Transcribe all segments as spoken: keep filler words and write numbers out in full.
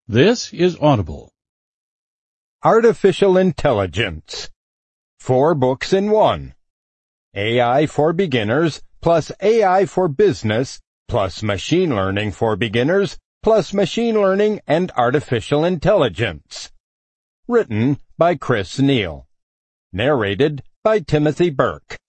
This is Audible. Artificial Intelligence. Four books in one. A I for Beginners, plus A I for Business, plus Machine Learning for Beginners, plus Machine Learning and Artificial Intelligence. Written by Chris Neal. Narrated by Timothy Burke.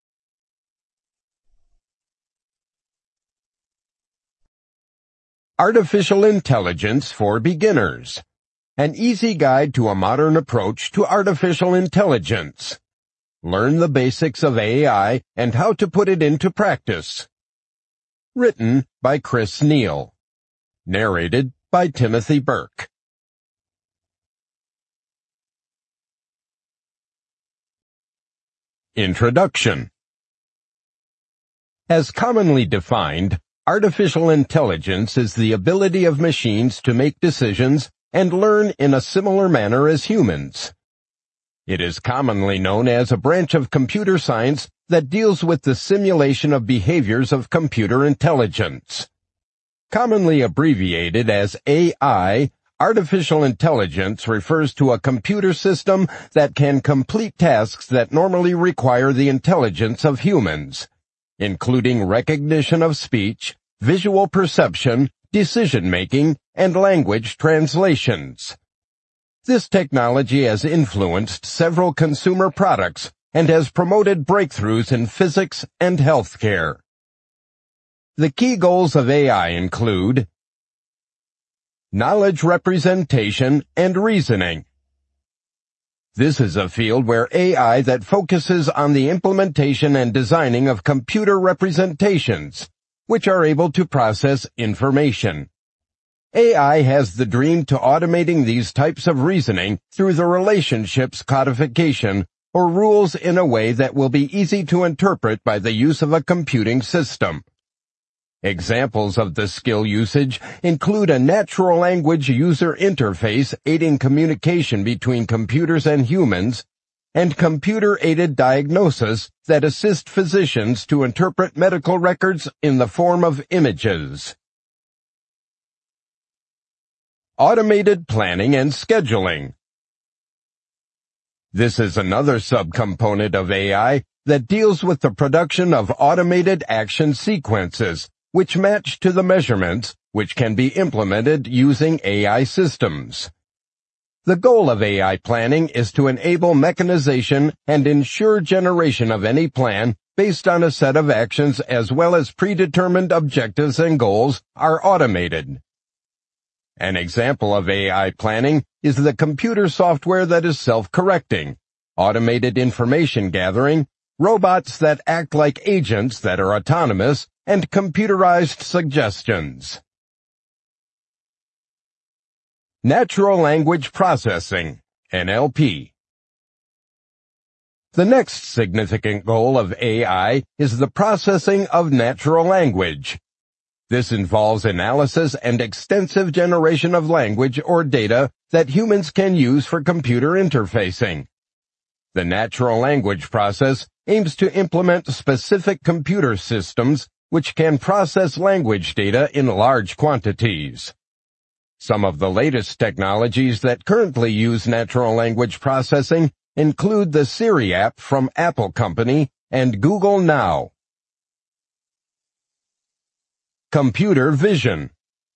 Artificial Intelligence for Beginners. An easy guide to a modern approach to artificial intelligence. Learn the basics of A I and how to put it into practice. Written by Chris Neal. Narrated by Timothy Burke. Introduction. As commonly defined, artificial intelligence is the ability of machines to make decisions and learn in a similar manner as humans. It is commonly known as a branch of computer science that deals with the simulation of behaviors of computer intelligence. Commonly abbreviated as A I, artificial intelligence refers to a computer system that can complete tasks that normally require the intelligence of humans, including recognition of speech, visual perception, decision-making, and language translations. This technology has influenced several consumer products and has promoted breakthroughs in physics and healthcare. The key goals of A I include knowledge representation and reasoning. This is a field where A I that focuses on the implementation and designing of computer representations, which are able to process information. A I has the dream to automating these types of reasoning through the relationships codification or rules in a way that will be easy to interpret by the use of a computing system. Examples of the skill usage include a natural language user interface aiding communication between computers and humans, and computer-aided diagnosis that assist physicians to interpret medical records in the form of images. Automated planning and scheduling. This is another subcomponent of A I that deals with the production of automated action sequences, which match to the measurements, which can be implemented using A I systems. The goal of A I planning is to enable mechanization and ensure generation of any plan based on a set of actions as well as predetermined objectives and goals are automated. An example of A I planning is the computer software that is self-correcting, automated information gathering, robots that act like agents that are autonomous, and computerized suggestions. Natural Language Processing, N L P. The next significant goal of A I is the processing of natural language. This involves analysis and extensive generation of language or data that humans can use for computer interfacing. The natural language process aims to implement specific computer systems which can process language data in large quantities. Some of the latest technologies that currently use natural language processing include the Siri app from Apple Company and Google Now. Computer vision.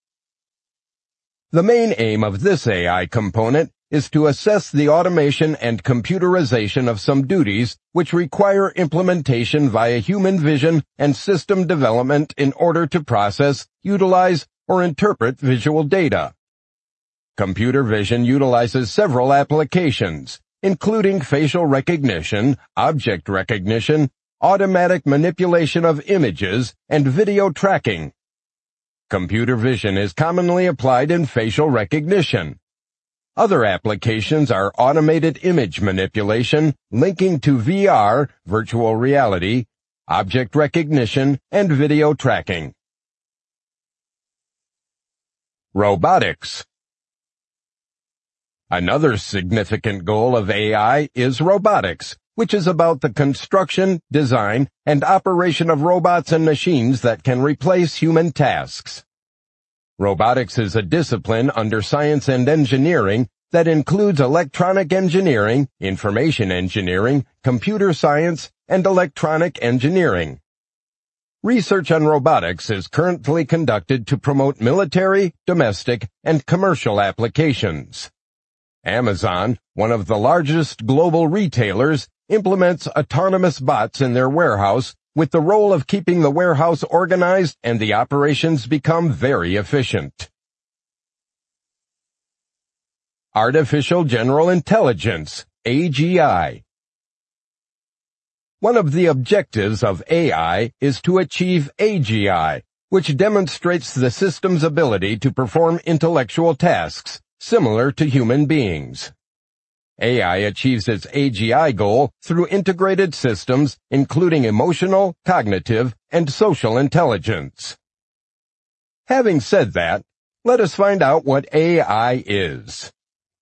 The main aim of this A I component is to assess the automation and computerization of some duties which require implementation via human vision and system development in order to process, utilize, or interpret visual data. Computer vision utilizes several applications, including facial recognition, object recognition, automatic manipulation of images, and video tracking. Computer vision is commonly applied in facial recognition. Other applications are automated image manipulation, linking to V R, virtual reality, object recognition, and video tracking. Robotics. Another significant goal of A I is robotics, which is about the construction, design, and operation of robots and machines that can replace human tasks. Robotics is a discipline under science and engineering that includes electronic engineering, information engineering, computer science, and electronic engineering. Research on robotics is currently conducted to promote military, domestic, and commercial applications. Amazon, one of the largest global retailers, implements autonomous bots in their warehouse with the role of keeping the warehouse organized and the operations become very efficient. Artificial General Intelligence, A G I. One of the objectives of A I is to achieve A G I, which demonstrates the system's ability to perform intellectual tasks, similar to human beings. A I achieves its A G I goal through integrated systems, including emotional, cognitive, and social intelligence. Having said that, let us find out what A I is.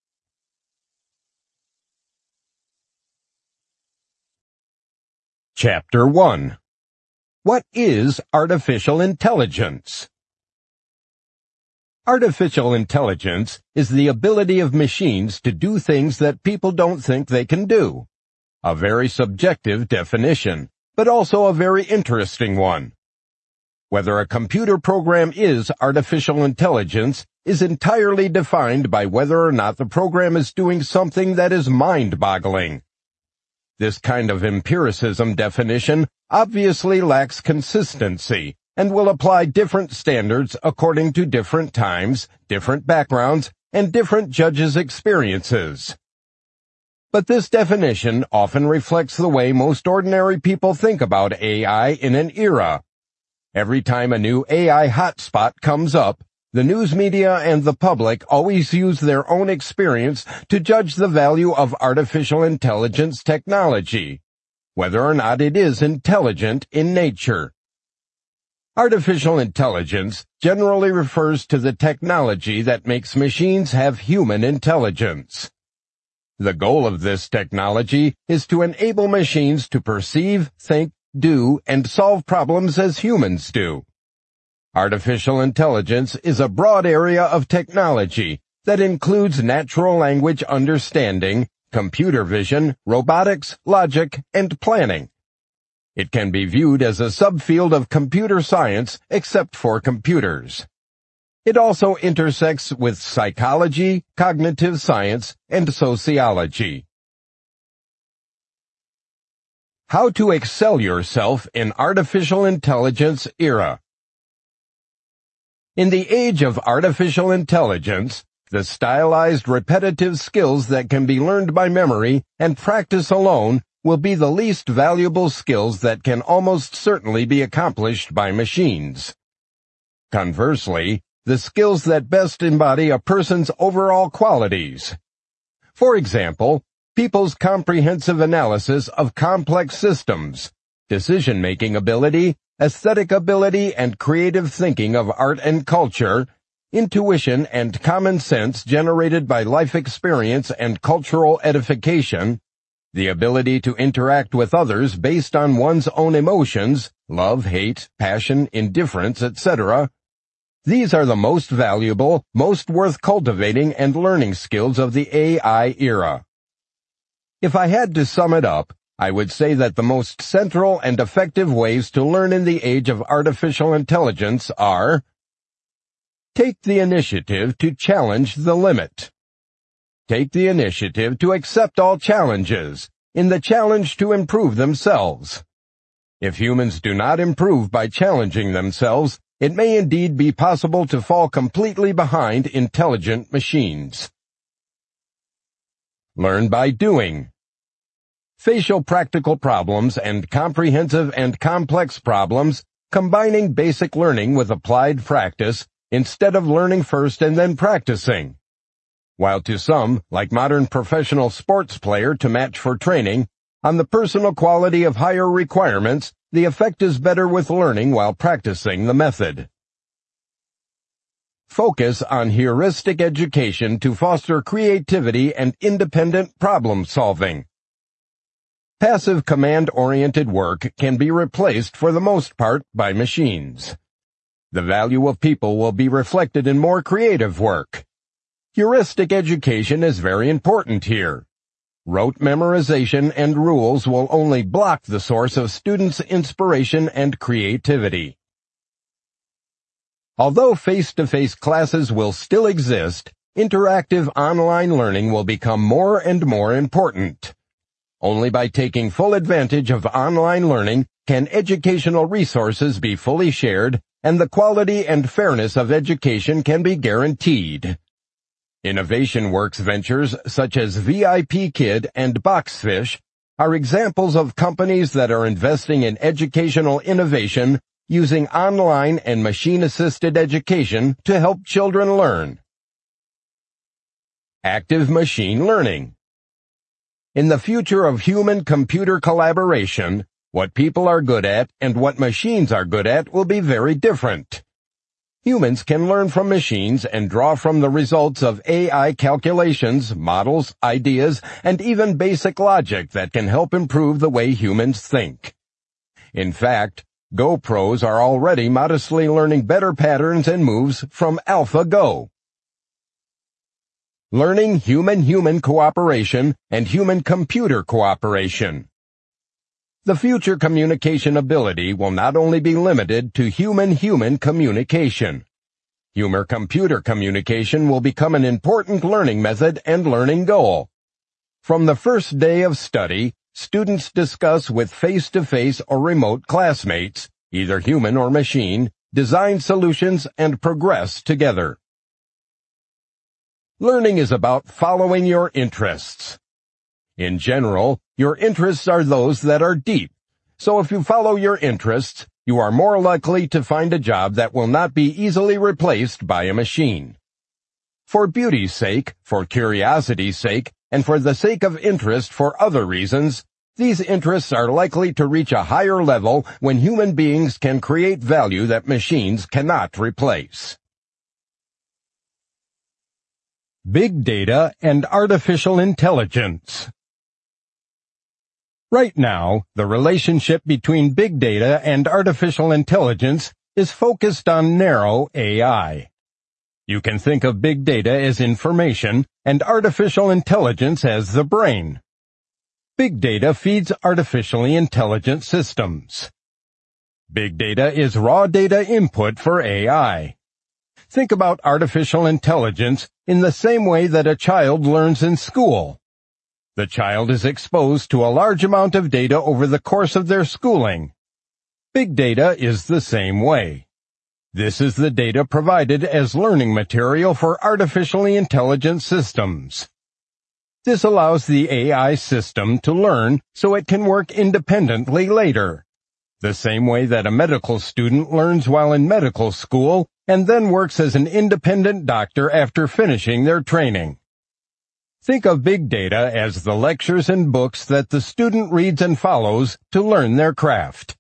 Chapter one. What is artificial intelligence? Artificial intelligence is the ability of machines to do things that people don't think they can do. A very subjective definition, but also a very interesting one. Whether a computer program is artificial intelligence is entirely defined by whether or not the program is doing something that is mind-boggling. This kind of empiricism definition obviously lacks consistency and will apply different standards according to different times, different backgrounds, and different judges' experiences. But this definition often reflects the way most ordinary people think about A I in an era. Every time a new A I hotspot comes up, the news media and the public always use their own experience to judge the value of artificial intelligence technology, whether or not it is intelligent in nature. Artificial intelligence generally refers to the technology that makes machines have human intelligence. The goal of this technology is to enable machines to perceive, think, do, and solve problems as humans do. Artificial intelligence is a broad area of technology that includes natural language understanding, computer vision, robotics, logic, and planning. It can be viewed as a subfield of computer science except for computers. It also intersects with psychology, cognitive science, and sociology. How to excel yourself in artificial intelligence era. In the age of artificial intelligence, the stylized repetitive skills that can be learned by memory and practice alone will be the least valuable skills that can almost certainly be accomplished by machines. Conversely, the skills that best embody a person's overall qualities. For example, people's comprehensive analysis of complex systems, decision-making ability, aesthetic ability and creative thinking of art and culture, intuition and common sense generated by life experience and cultural edification, the ability to interact with others based on one's own emotions, love, hate, passion, indifference, et cetera. These are the most valuable, most worth cultivating and learning skills of the A I era. If I had to sum it up, I would say that the most central and effective ways to learn in the age of artificial intelligence are: take the initiative to challenge the limit. Take the initiative to accept all challenges, in the challenge to improve themselves. If humans do not improve by challenging themselves, it may indeed be possible to fall completely behind intelligent machines. Learn by doing. Facial practical problems and comprehensive and complex problems, combining basic learning with applied practice instead of learning first and then practicing. While to some, like modern professional sports player to match for training, on the personal quality of higher requirements, the effect is better with learning while practicing the method. Focus on heuristic education to foster creativity and independent problem solving. Passive command-oriented work can be replaced for the most part by machines. The value of people will be reflected in more creative work. Heuristic education is very important here. Rote memorization and rules will only block the source of students' inspiration and creativity. Although face-to-face classes will still exist, interactive online learning will become more and more important. Only by taking full advantage of online learning can educational resources be fully shared and the quality and fairness of education can be guaranteed. Innovation Works ventures such as V I P Kid and Boxfish are examples of companies that are investing in educational innovation using online and machine-assisted education to help children learn. Active machine learning. In the future of human-computer collaboration, what people are good at and what machines are good at will be very different. Humans can learn from machines and draw from the results of A I calculations, models, ideas, and even basic logic that can help improve the way humans think. In fact, Go pros are already modestly learning better patterns and moves from AlphaGo. Learning human-human cooperation and human-computer cooperation. The future communication ability will not only be limited to human-human communication. Human-computer communication will become an important learning method and learning goal. From the first day of study, students discuss with face-to-face or remote classmates, either human or machine, design solutions and progress together. Learning is about following your interests. In general, your interests are those that are deep, so if you follow your interests, you are more likely to find a job that will not be easily replaced by a machine. For beauty's sake, for curiosity's sake, and for the sake of interest for other reasons, these interests are likely to reach a higher level when human beings can create value that machines cannot replace. Big Data and Artificial Intelligence. Right now, the relationship between big data and artificial intelligence is focused on narrow A I. You can think of big data as information and artificial intelligence as the brain. Big data feeds artificially intelligent systems. Big data is raw data input for A I. Think about artificial intelligence in the same way that a child learns in school. The child is exposed to a large amount of data over the course of their schooling. Big data is the same way. This is the data provided as learning material for artificially intelligent systems. This allows the A I system to learn so it can work independently later, the same way that a medical student learns while in medical school and then works as an independent doctor after finishing their training. Think of big data as the lectures and books that the student reads and follows to learn their craft.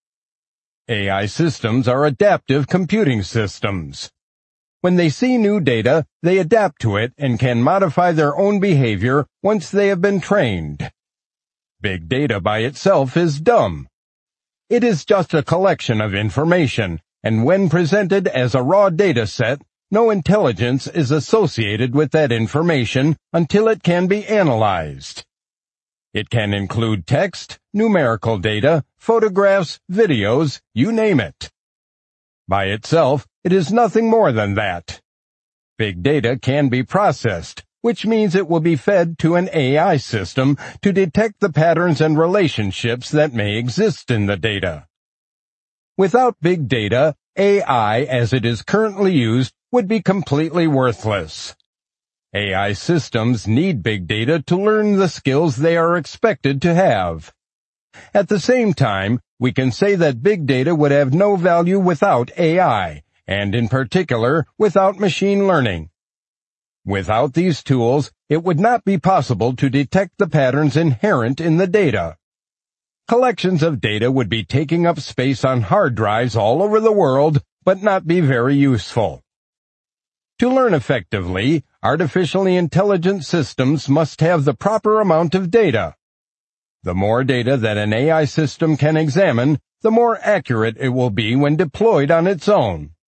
A I systems are adaptive computing systems. When they see new data, they adapt to it and can modify their own behavior once they have been trained. Big data by itself is dumb. It is just a collection of information, and when presented as a raw data set, no intelligence is associated with that information until it can be analyzed. It can include text, numerical data, photographs, videos, you name it. By itself, it is nothing more than that. Big data can be processed, which means it will be fed to an A I system to detect the patterns and relationships that may exist in the data. Without big data, A I as it is currently used would be completely worthless. A I systems need big data to learn the skills they are expected to have. At the same time, we can say that big data would have no value without A I, and in particular, without machine learning. Without these tools, it would not be possible to detect the patterns inherent in the data. Collections of data would be taking up space on hard drives all over the world, but not be very useful. To learn effectively, artificially intelligent systems must have the proper amount of data. The more data that an A I system can examine, the more accurate it will be when deployed on its own.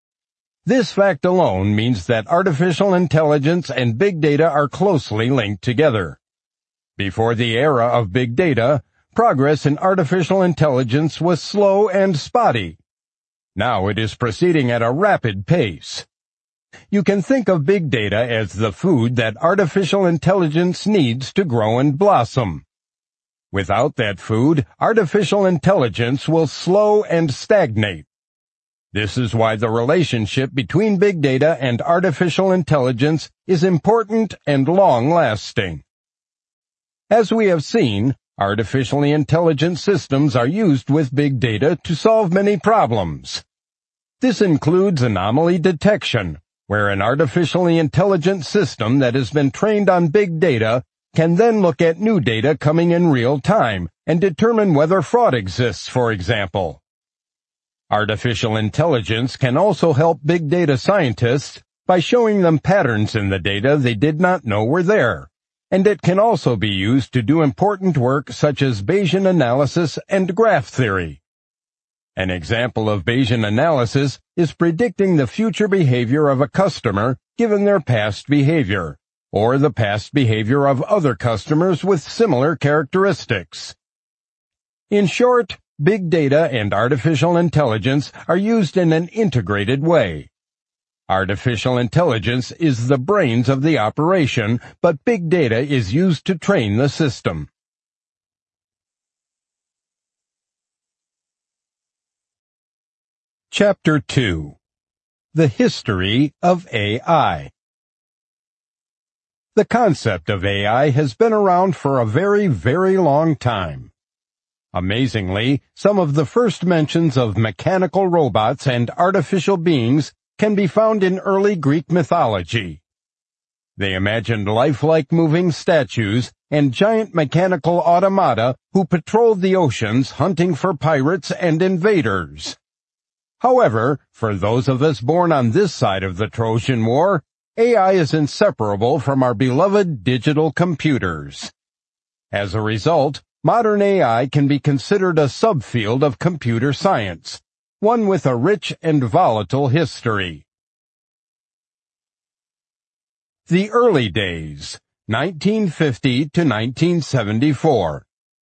This fact alone means that artificial intelligence and big data are closely linked together. Before the era of big data, progress in artificial intelligence was slow and spotty. Now it is proceeding at a rapid pace. You can think of big data as the food that artificial intelligence needs to grow and blossom. Without that food, artificial intelligence will slow and stagnate. This is why the relationship between big data and artificial intelligence is important and long-lasting. As we have seen, artificially intelligent systems are used with big data to solve many problems. This includes anomaly detection, where an artificially intelligent system that has been trained on big data can then look at new data coming in real time and determine whether fraud exists, for example. Artificial intelligence can also help big data scientists by showing them patterns in the data they did not know were there, and it can also be used to do important work such as Bayesian analysis and graph theory. An example of Bayesian analysis is predicting the future behavior of a customer given their past behavior, or the past behavior of other customers with similar characteristics. In short, big data and artificial intelligence are used in an integrated way. Artificial intelligence is the brains of the operation, but big data is used to train the system. Chapter two. The History of A I. The concept of A I has been around for a very, very long time. Amazingly, some of the first mentions of mechanical robots and artificial beings can be found in early Greek mythology. They imagined lifelike moving statues and giant mechanical automata who patrolled the oceans hunting for pirates and invaders. However, for those of us born on this side of the Trojan War, A I is inseparable from our beloved digital computers. As a result, modern A I can be considered a subfield of computer science, one with a rich and volatile history. The early days, nineteen fifty to nineteen seventy-four.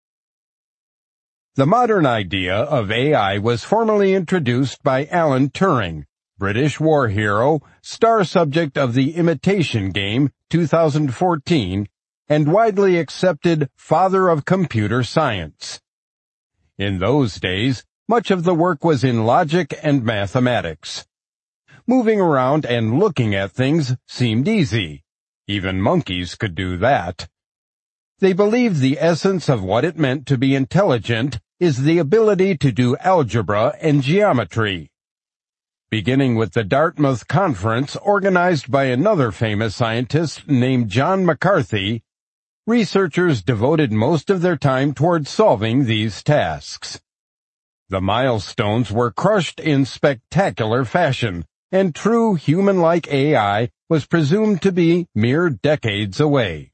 The modern idea of A I was formally introduced by Alan Turing, British war hero, star subject of The Imitation Game, two thousand fourteen, and widely accepted father of computer science. In those days, much of the work was in logic and mathematics. Moving around and looking at things seemed easy. Even monkeys could do that. They believed the essence of what it meant to be intelligent is the ability to do algebra and geometry. Beginning with the Dartmouth Conference organized by another famous scientist named John McCarthy, researchers devoted most of their time toward solving these tasks. The milestones were crushed in spectacular fashion, and true human-like A I was presumed to be mere decades away.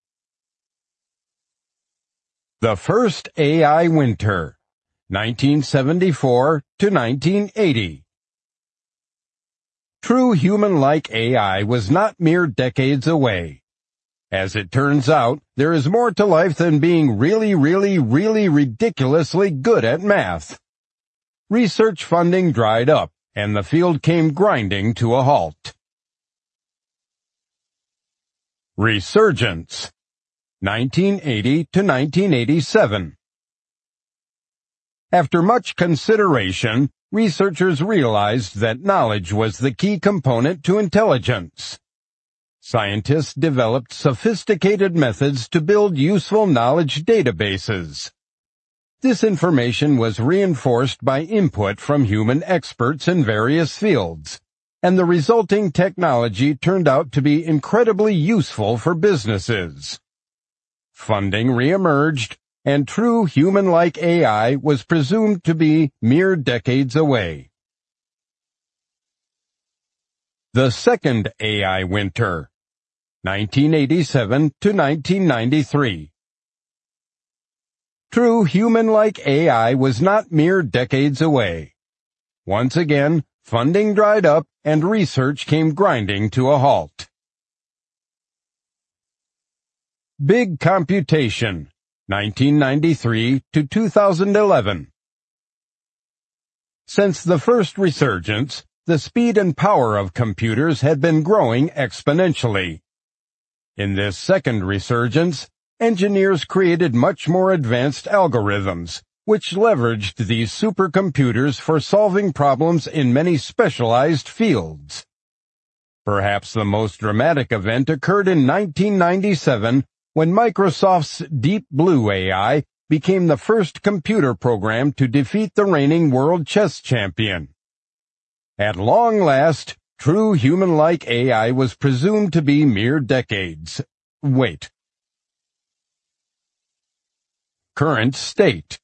The First A I Winter, nineteen seventy-four to nineteen eighty. True human-like A I was not mere decades away. As it turns out, there is more to life than being really, really, really ridiculously good at math. Research funding dried up, and the field came grinding to a halt. Resurgence, nineteen eighty to nineteen eighty-seven. After much consideration, researchers realized that knowledge was the key component to intelligence. Scientists developed sophisticated methods to build useful knowledge databases. This information was reinforced by input from human experts in various fields, and the resulting technology turned out to be incredibly useful for businesses. Funding reemerged, and true human-like A I was presumed to be mere decades away. The Second A I Winter, nineteen eighty-seven to nineteen ninety-three. True human-like A I was not mere decades away. Once again, funding dried up and research came grinding to a halt. Big Computation, nineteen ninety-three to two thousand eleven. Since the first resurgence, the speed and power of computers had been growing exponentially. In this second resurgence, engineers created much more advanced algorithms, which leveraged these supercomputers for solving problems in many specialized fields. Perhaps the most dramatic event occurred in nineteen ninety-seven, when Microsoft's Deep Blue A I became the first computer program to defeat the reigning world chess champion. At long last, true human-like A I was presumed to be mere decades. Wait. Current state.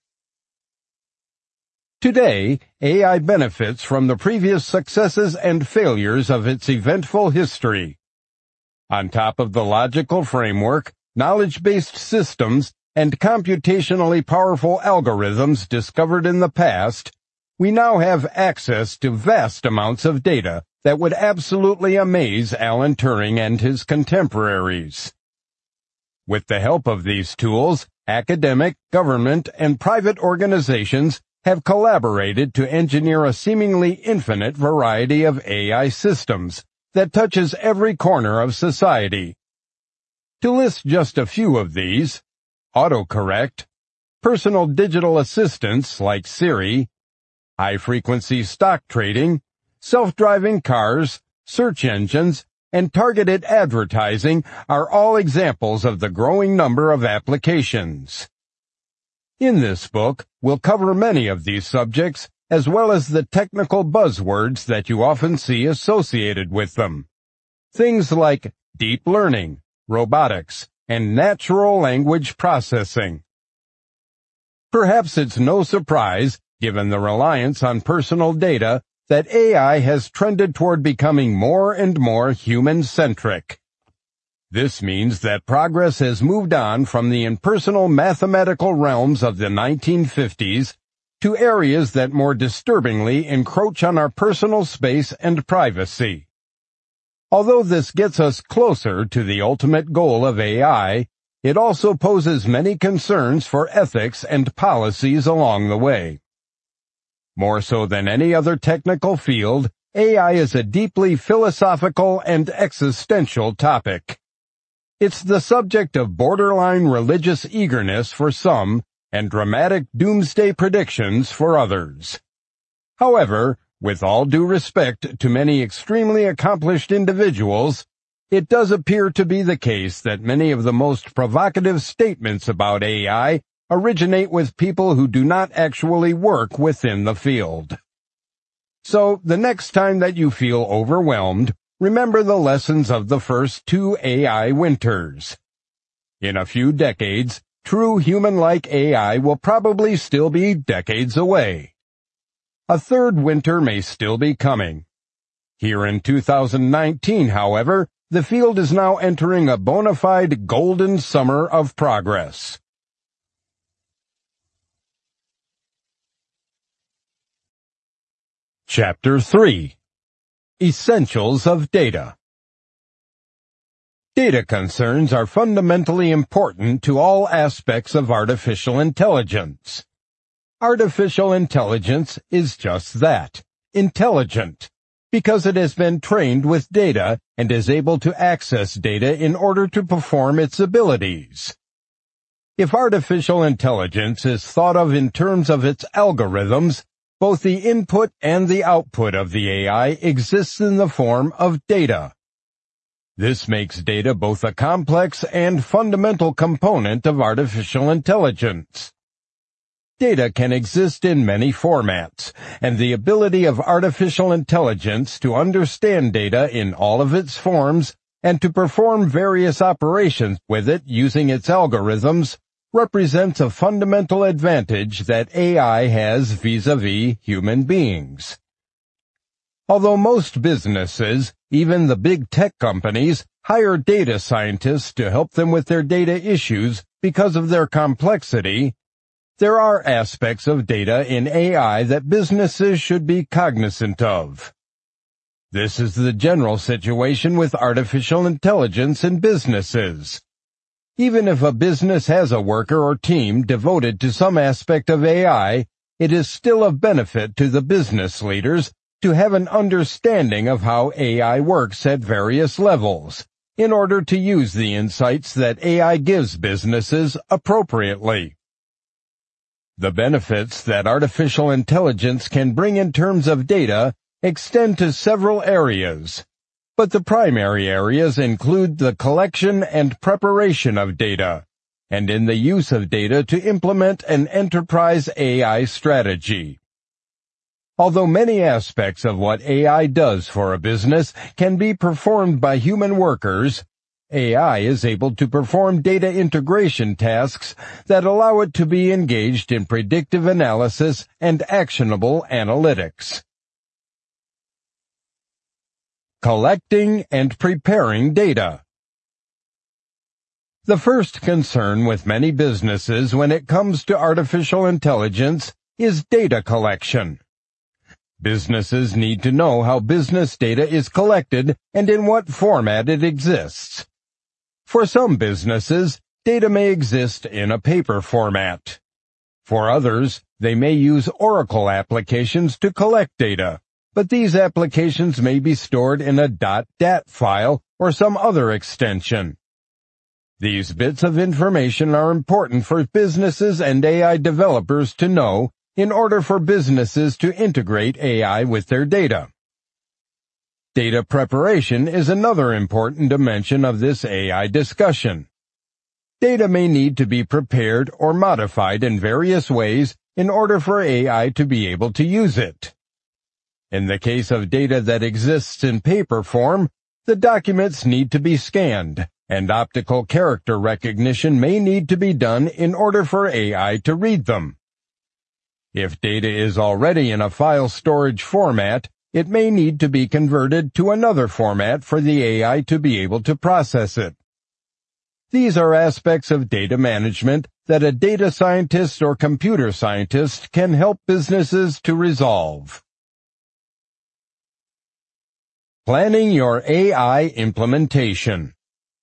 Today, A I benefits from the previous successes and failures of its eventful history. On top of the logical framework, knowledge-based systems, and computationally powerful algorithms discovered in the past, we now have access to vast amounts of data that would absolutely amaze Alan Turing and his contemporaries. With the help of these tools, academic, government, and private organizations have collaborated to engineer a seemingly infinite variety of A I systems that touches every corner of society. To list just a few of these, autocorrect, personal digital assistants like Siri, high-frequency stock trading, self-driving cars, search engines, and targeted advertising are all examples of the growing number of applications. In this book, we'll cover many of these subjects, as well as the technical buzzwords that you often see associated with them. Things like deep learning, robotics, and natural language processing. Perhaps it's no surprise, given the reliance on personal data, that A I has trended toward becoming more and more human-centric. This means that progress has moved on from the impersonal mathematical realms of the nineteen fifties to areas that more disturbingly encroach on our personal space and privacy. Although this gets us closer to the ultimate goal of A I, it also poses many concerns for ethics and policies along the way. More so than any other technical field, A I is a deeply philosophical and existential topic. It's the subject of borderline religious eagerness for some and dramatic doomsday predictions for others. However, with all due respect to many extremely accomplished individuals, it does appear to be the case that many of the most provocative statements about A I originate with people who do not actually work within the field. So, the next time that you feel overwhelmed, remember the lessons of the first two A I winters. In a few decades, true human-like A I will probably still be decades away. A third winter may still be coming. Here in two thousand nineteen, however, the field is now entering a bona fide golden summer of progress. Chapter three. Essentials of Data. Data concerns are fundamentally important to all aspects of artificial intelligence. Artificial intelligence is just that, intelligent, because it has been trained with data and is able to access data in order to perform its abilities. If artificial intelligence is thought of in terms of its algorithms, both the input and the output of the A I exists in the form of data. This makes data both a complex and fundamental component of artificial intelligence. Data can exist in many formats, and the ability of artificial intelligence to understand data in all of its forms and to perform various operations with it using its algorithms represents a fundamental advantage that A I has vis-a-vis human beings. Although most businesses, even the big tech companies, hire data scientists to help them with their data issues because of their complexity, There are aspects of data in A I that businesses should be cognizant of. This is the general situation with artificial intelligence in businesses. Even if a business has a worker or team devoted to some aspect of A I, it is still of benefit to the business leaders to have an understanding of how A I works at various levels, in order to use the insights that A I gives businesses appropriately. The benefits that artificial intelligence can bring in terms of data extend to several areas, but the primary areas include the collection and preparation of data, and in the use of data to implement an enterprise A I strategy. Although many aspects of what A I does for a business can be performed by human workers, A I is able to perform data integration tasks that allow it to be engaged in predictive analysis and actionable analytics. Collecting and preparing data. The first concern with many businesses when it comes to artificial intelligence is data collection. Businesses need to know how business data is collected and in what format it exists. For some businesses, data may exist in a paper format. For others, they may use Oracle applications to collect data, but these applications may be stored in a .dat file or some other extension. These bits of information are important for businesses and A I developers to know in order for businesses to integrate A I with their data. Data preparation is another important dimension of this A I discussion. Data may need to be prepared or modified in various ways in order for A I to be able to use it. In the case of data that exists in paper form, the documents need to be scanned, and optical character recognition may need to be done in order for A I to read them. If data is already in a file storage format, it may need to be converted to another format for the A I to be able to process it. These are aspects of data management that a data scientist or computer scientist can help businesses to resolve. Planning your A I implementation.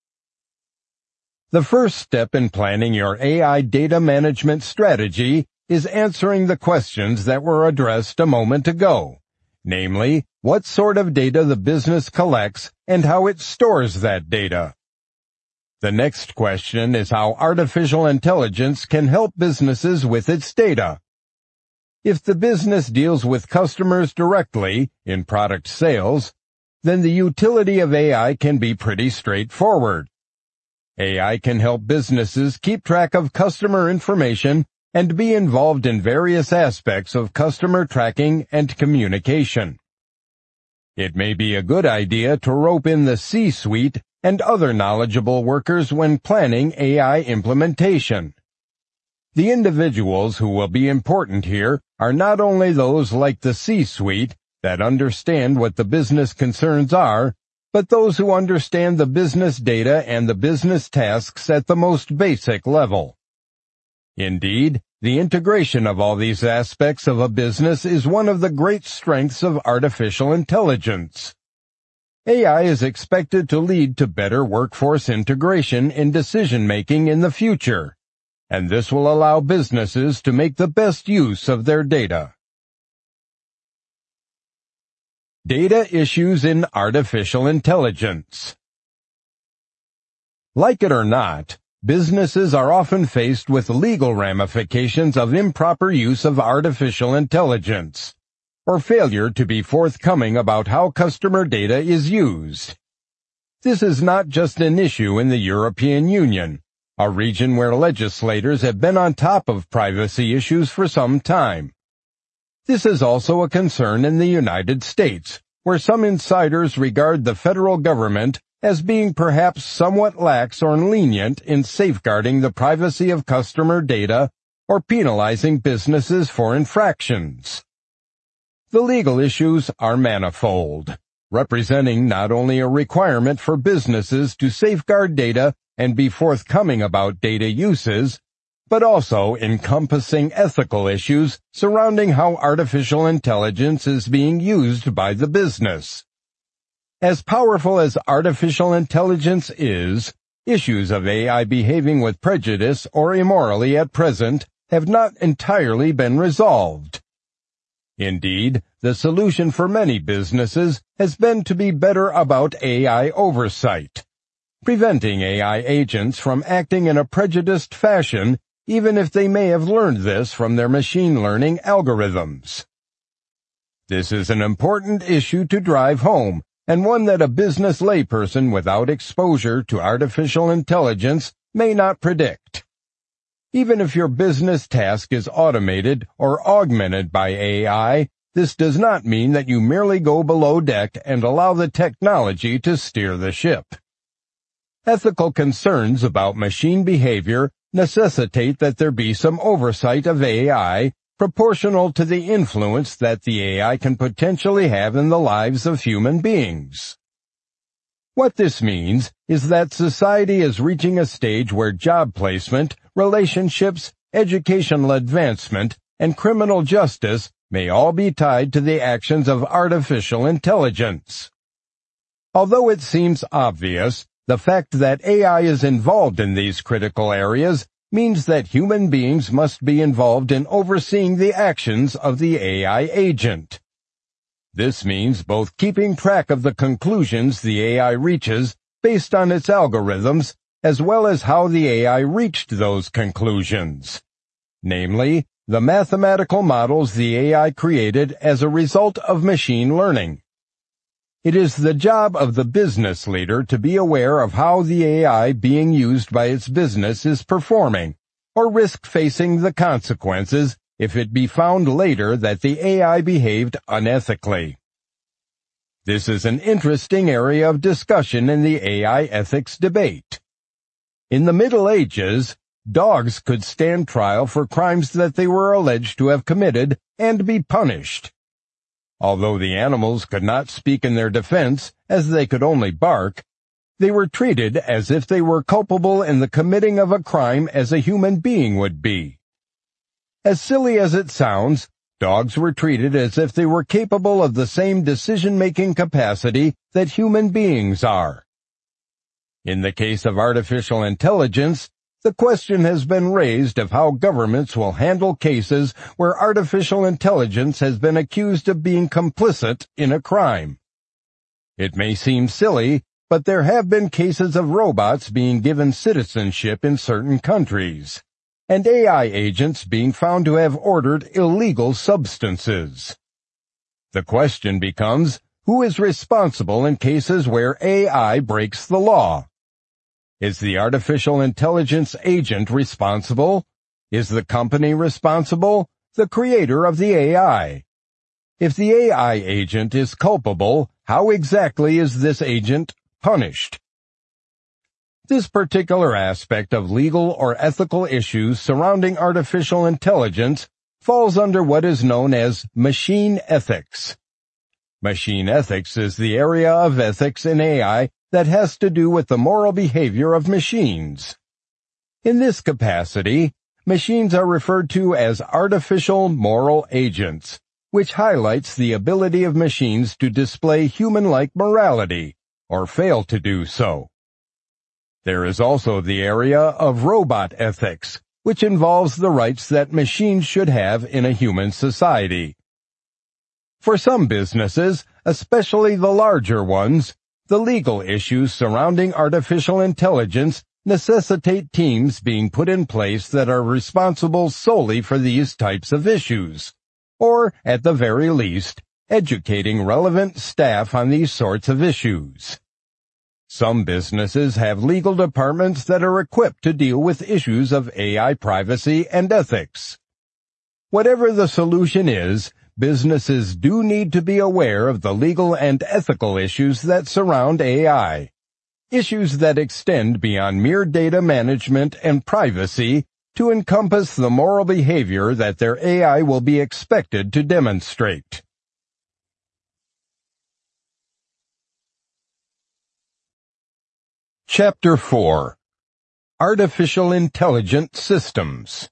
The first step in planning your A I data management strategy is answering the questions that were addressed a moment ago, namely, what sort of data the business collects and how it stores that data. The next question is how artificial intelligence can help businesses with its data. If the business deals with customers directly in product sales, then the utility of A I can be pretty straightforward. A I can help businesses keep track of customer information and be involved in various aspects of customer tracking and communication. It may be a good idea to rope in the C-suite and other knowledgeable workers when planning A I implementation. The individuals who will be important here are not only those like the C-suite that understand what the business concerns are, but those who understand the business data and the business tasks at the most basic level. Indeed, the integration of all these aspects of a business is one of the great strengths of artificial intelligence. A I is expected to lead to better workforce integration in decision-making in the future, and this will allow businesses to make the best use of their data. Data issues in artificial intelligence. Like it or not, businesses are often faced with legal ramifications of improper use of artificial intelligence, or failure to be forthcoming about how customer data is used. This is not just an issue in the European Union, a region where legislators have been on top of privacy issues for some time. This is also a concern in the United States, where some insiders regard the federal government as being perhaps somewhat lax or lenient in safeguarding the privacy of customer data or penalizing businesses for infractions. The legal issues are manifold, representing not only a requirement for businesses to safeguard data and be forthcoming about data uses, but also encompassing ethical issues surrounding how artificial intelligence is being used by the business. As powerful as artificial intelligence is, issues of A I behaving with prejudice or immorally at present have not entirely been resolved. Indeed, the solution for many businesses has been to be better about A I oversight, preventing A I agents from acting in a prejudiced fashion, even if they may have learned this from their machine learning algorithms. This is an important issue to drive home, and one that a business layperson without exposure to artificial intelligence may not predict. Even if your business task is automated or augmented by A I, this does not mean that you merely go below deck and allow the technology to steer the ship. Ethical concerns about machine behavior necessitate that there be some oversight of A I proportional to the influence that the A I can potentially have in the lives of human beings. What this means is that society is reaching a stage where job placement, relationships, educational advancement, and criminal justice may all be tied to the actions of artificial intelligence. Although it seems obvious, the fact that A I is involved in these critical areas means that human beings must be involved in overseeing the actions of the A I agent. This means both keeping track of the conclusions the A I reaches based on its algorithms, as well as how the A I reached those conclusions, namely, the mathematical models the A I created as a result of machine learning. It is the job of the business leader to be aware of how the A I being used by its business is performing, or risk facing the consequences if it be found later that the A I behaved unethically. This is an interesting area of discussion in the A I ethics debate. In the Middle Ages, dogs could stand trial for crimes that they were alleged to have committed and be punished. Although the animals could not speak in their defense, as they could only bark, they were treated as if they were culpable in the committing of a crime as a human being would be. As silly as it sounds, dogs were treated as if they were capable of the same decision-making capacity that human beings are. In the case of artificial intelligence, the question has been raised of how governments will handle cases where artificial intelligence has been accused of being complicit in a crime. It may seem silly, but there have been cases of robots being given citizenship in certain countries, and A I agents being found to have ordered illegal substances. The question becomes, who is responsible in cases where A I breaks the law? Is the artificial intelligence agent responsible? Is the company responsible? The creator of the A I? If the A I agent is culpable, how exactly is this agent punished? This particular aspect of legal or ethical issues surrounding artificial intelligence falls under what is known as machine ethics. Machine ethics is the area of ethics in A I that has to do with the moral behavior of machines. In this capacity, machines are referred to as artificial moral agents, which highlights the ability of machines to display human-like morality, or fail to do so. There is also the area of robot ethics, which involves the rights that machines should have in a human society. For some businesses, especially the larger ones, the legal issues surrounding artificial intelligence necessitate teams being put in place that are responsible solely for these types of issues, or, at the very least, educating relevant staff on these sorts of issues. Some businesses have legal departments that are equipped to deal with issues of A I privacy and ethics. Whatever the solution is, businesses do need to be aware of the legal and ethical issues that surround A I, issues that extend beyond mere data management and privacy to encompass the moral behavior that their A I will be expected to demonstrate. Chapter four. Artificial Intelligent Systems.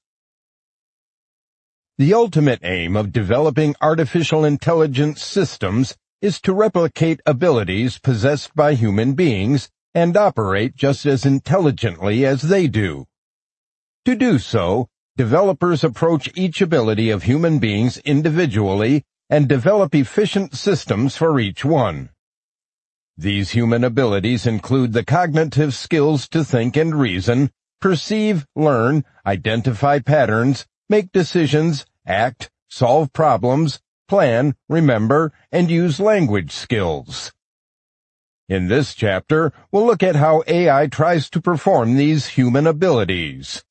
The ultimate aim of developing artificial intelligence systems is to replicate abilities possessed by human beings and operate just as intelligently as they do. To do so, developers approach each ability of human beings individually and develop efficient systems for each one. These human abilities include the cognitive skills to think and reason, perceive, learn, identify patterns, make decisions, act, solve problems, plan, remember, and use language skills. In this chapter, we'll look at how A I tries to perform these human abilities.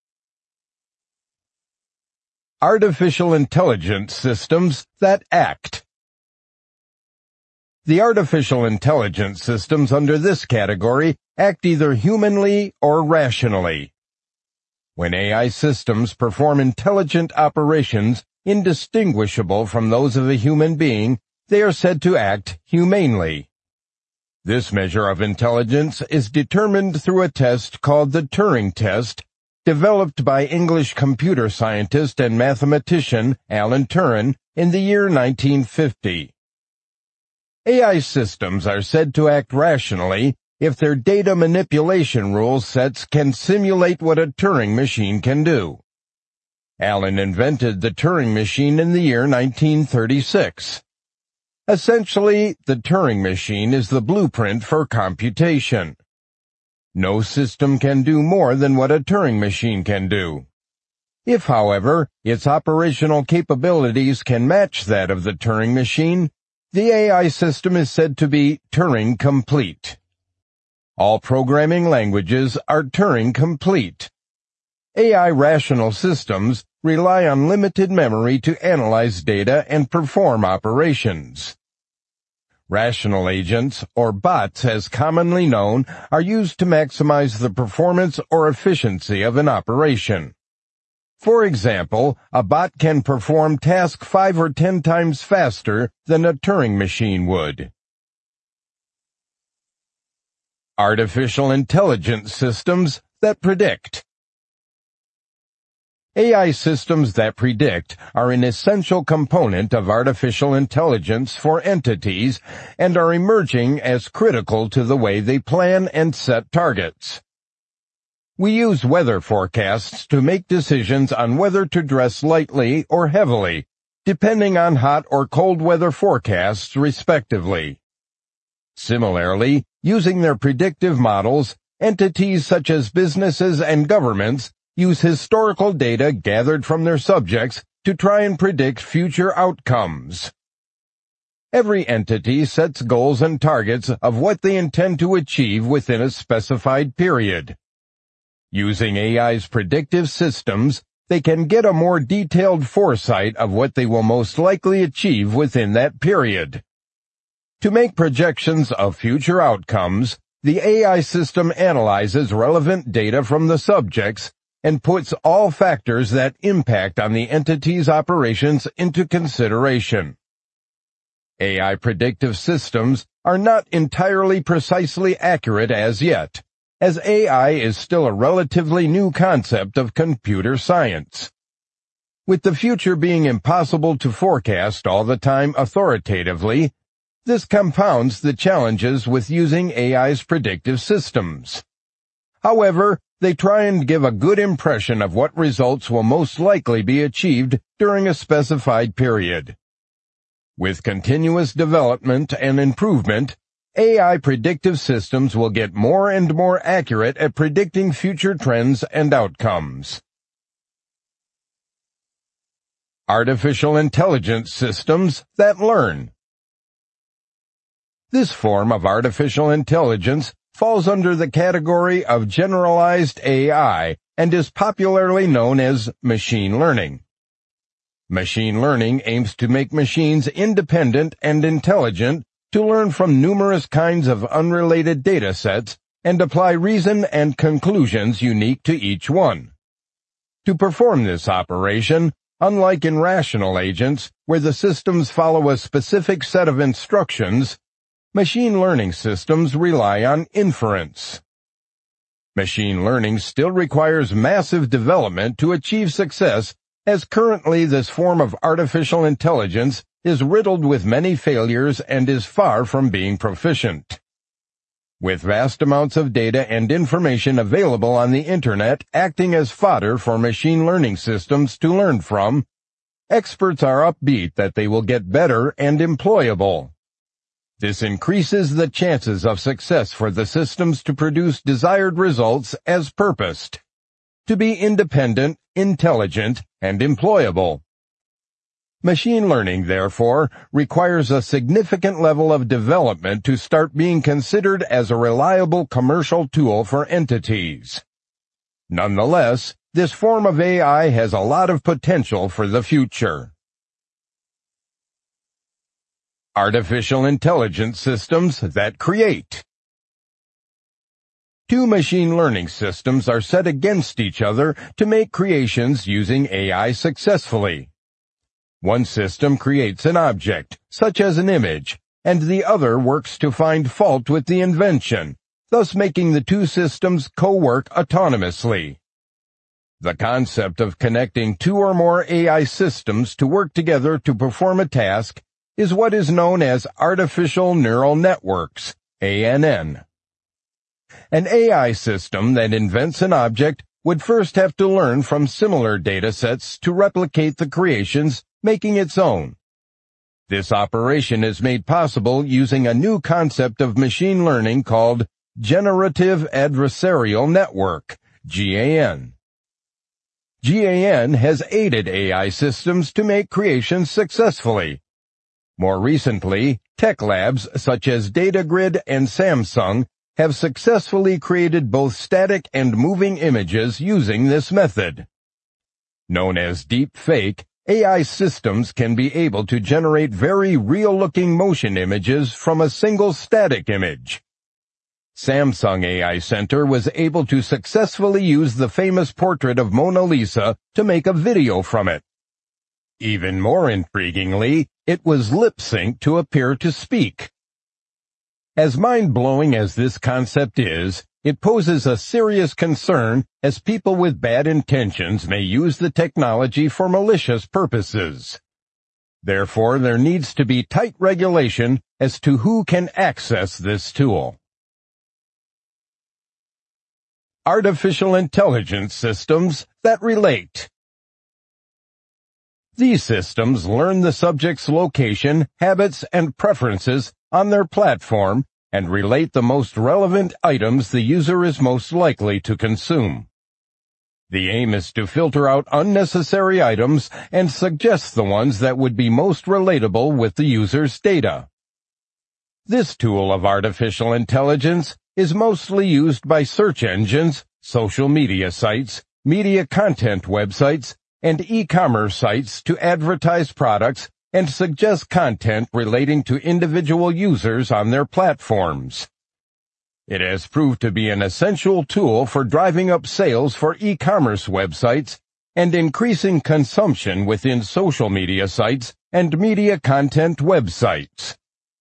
Artificial intelligence systems that act. The artificial intelligence systems under this category act either humanly or rationally. When A I systems perform intelligent operations indistinguishable from those of a human being, they are said to act humanely. This measure of intelligence is determined through a test called the Turing test, developed by English computer scientist and mathematician Alan Turing in the year nineteen fifty. A I systems are said to act rationally if their data manipulation rule sets can simulate what a Turing machine can do. Alan invented the Turing machine in the year nineteen thirty-six. Essentially, the Turing machine is the blueprint for computation. No system can do more than what a Turing machine can do. If, however, its operational capabilities can match that of the Turing machine, the A I system is said to be Turing complete. All programming languages are Turing complete. A I rational systems rely on limited memory to analyze data and perform operations. Rational agents, or bots as commonly known, are used to maximize the performance or efficiency of an operation. For example, a bot can perform tasks five or ten times faster than a Turing machine would. Artificial intelligence systems that predict. A I systems that predict are an essential component of artificial intelligence for entities and are emerging as critical to the way they plan and set targets. We use weather forecasts to make decisions on whether to dress lightly or heavily, depending on hot or cold weather forecasts, respectively. Similarly, using their predictive models, entities such as businesses and governments use historical data gathered from their subjects to try and predict future outcomes. Every entity sets goals and targets of what they intend to achieve within a specified period. Using A I's predictive systems, they can get a more detailed foresight of what they will most likely achieve within that period. To make projections of future outcomes, the A I system analyzes relevant data from the subjects and puts all factors that impact on the entity's operations into consideration. A I predictive systems are not entirely precisely accurate as yet, as A I is still a relatively new concept of computer science. With the future being impossible to forecast all the time authoritatively, this compounds the challenges with using A I's predictive systems. However, they try and give a good impression of what results will most likely be achieved during a specified period. With continuous development and improvement, A I predictive systems will get more and more accurate at predicting future trends and outcomes. Artificial intelligence systems that learn. This form of artificial intelligence falls under the category of generalized A I and is popularly known as machine learning. Machine learning aims to make machines independent and intelligent to learn from numerous kinds of unrelated data sets and apply reason and conclusions unique to each one. To perform this operation, unlike in rational agents, where the systems follow a specific set of instructions, machine learning systems rely on inference. Machine learning still requires massive development to achieve success, as currently this form of artificial intelligence is riddled with many failures and is far from being proficient. With vast amounts of data and information available on the Internet acting as fodder for machine learning systems to learn from, experts are upbeat that they will get better and employable. This increases the chances of success for the systems to produce desired results as purposed, to be independent, intelligent, and employable. Machine learning, therefore, requires a significant level of development to start being considered as a reliable commercial tool for entities. Nonetheless, this form of A I has a lot of potential for the future. Artificial intelligence systems that create. Two machine learning systems are set against each other to make creations using A I successfully. One system creates an object, such as an image, and the other works to find fault with the invention, thus making the two systems co-work autonomously. The concept of connecting two or more A I systems to work together to perform a task is what is known as artificial neural networks, A N N. An A I system that invents an object would first have to learn from similar data sets to replicate the creations, making its own. This operation is made possible using a new concept of machine learning called Generative Adversarial Network, G A N. G A N has aided A I systems to make creations successfully. More recently, tech labs such as DataGrid and Samsung have successfully created both static and moving images using this method. Known as deepfake, A I systems can be able to generate very real-looking motion images from a single static image. Samsung A I Center was able to successfully use the famous portrait of Mona Lisa to make a video from it. Even more intriguingly, it was lip-synced to appear to speak. As mind-blowing as this concept is, it poses a serious concern as people with bad intentions may use the technology for malicious purposes. Therefore, there needs to be tight regulation as to who can access this tool. Artificial intelligence systems that relate. These systems learn the subject's location, habits, and preferences on their platform and relate the most relevant items the user is most likely to consume. The aim is to filter out unnecessary items and suggest the ones that would be most relatable with the user's data. This tool of artificial intelligence is mostly used by search engines, social media sites, media content websites, and e-commerce sites to advertise products and suggest content relating to individual users on their platforms. It has proved to be an essential tool for driving up sales for e-commerce websites and increasing consumption within social media sites and media content websites.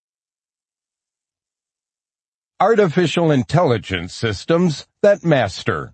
Artificial intelligence systems that master.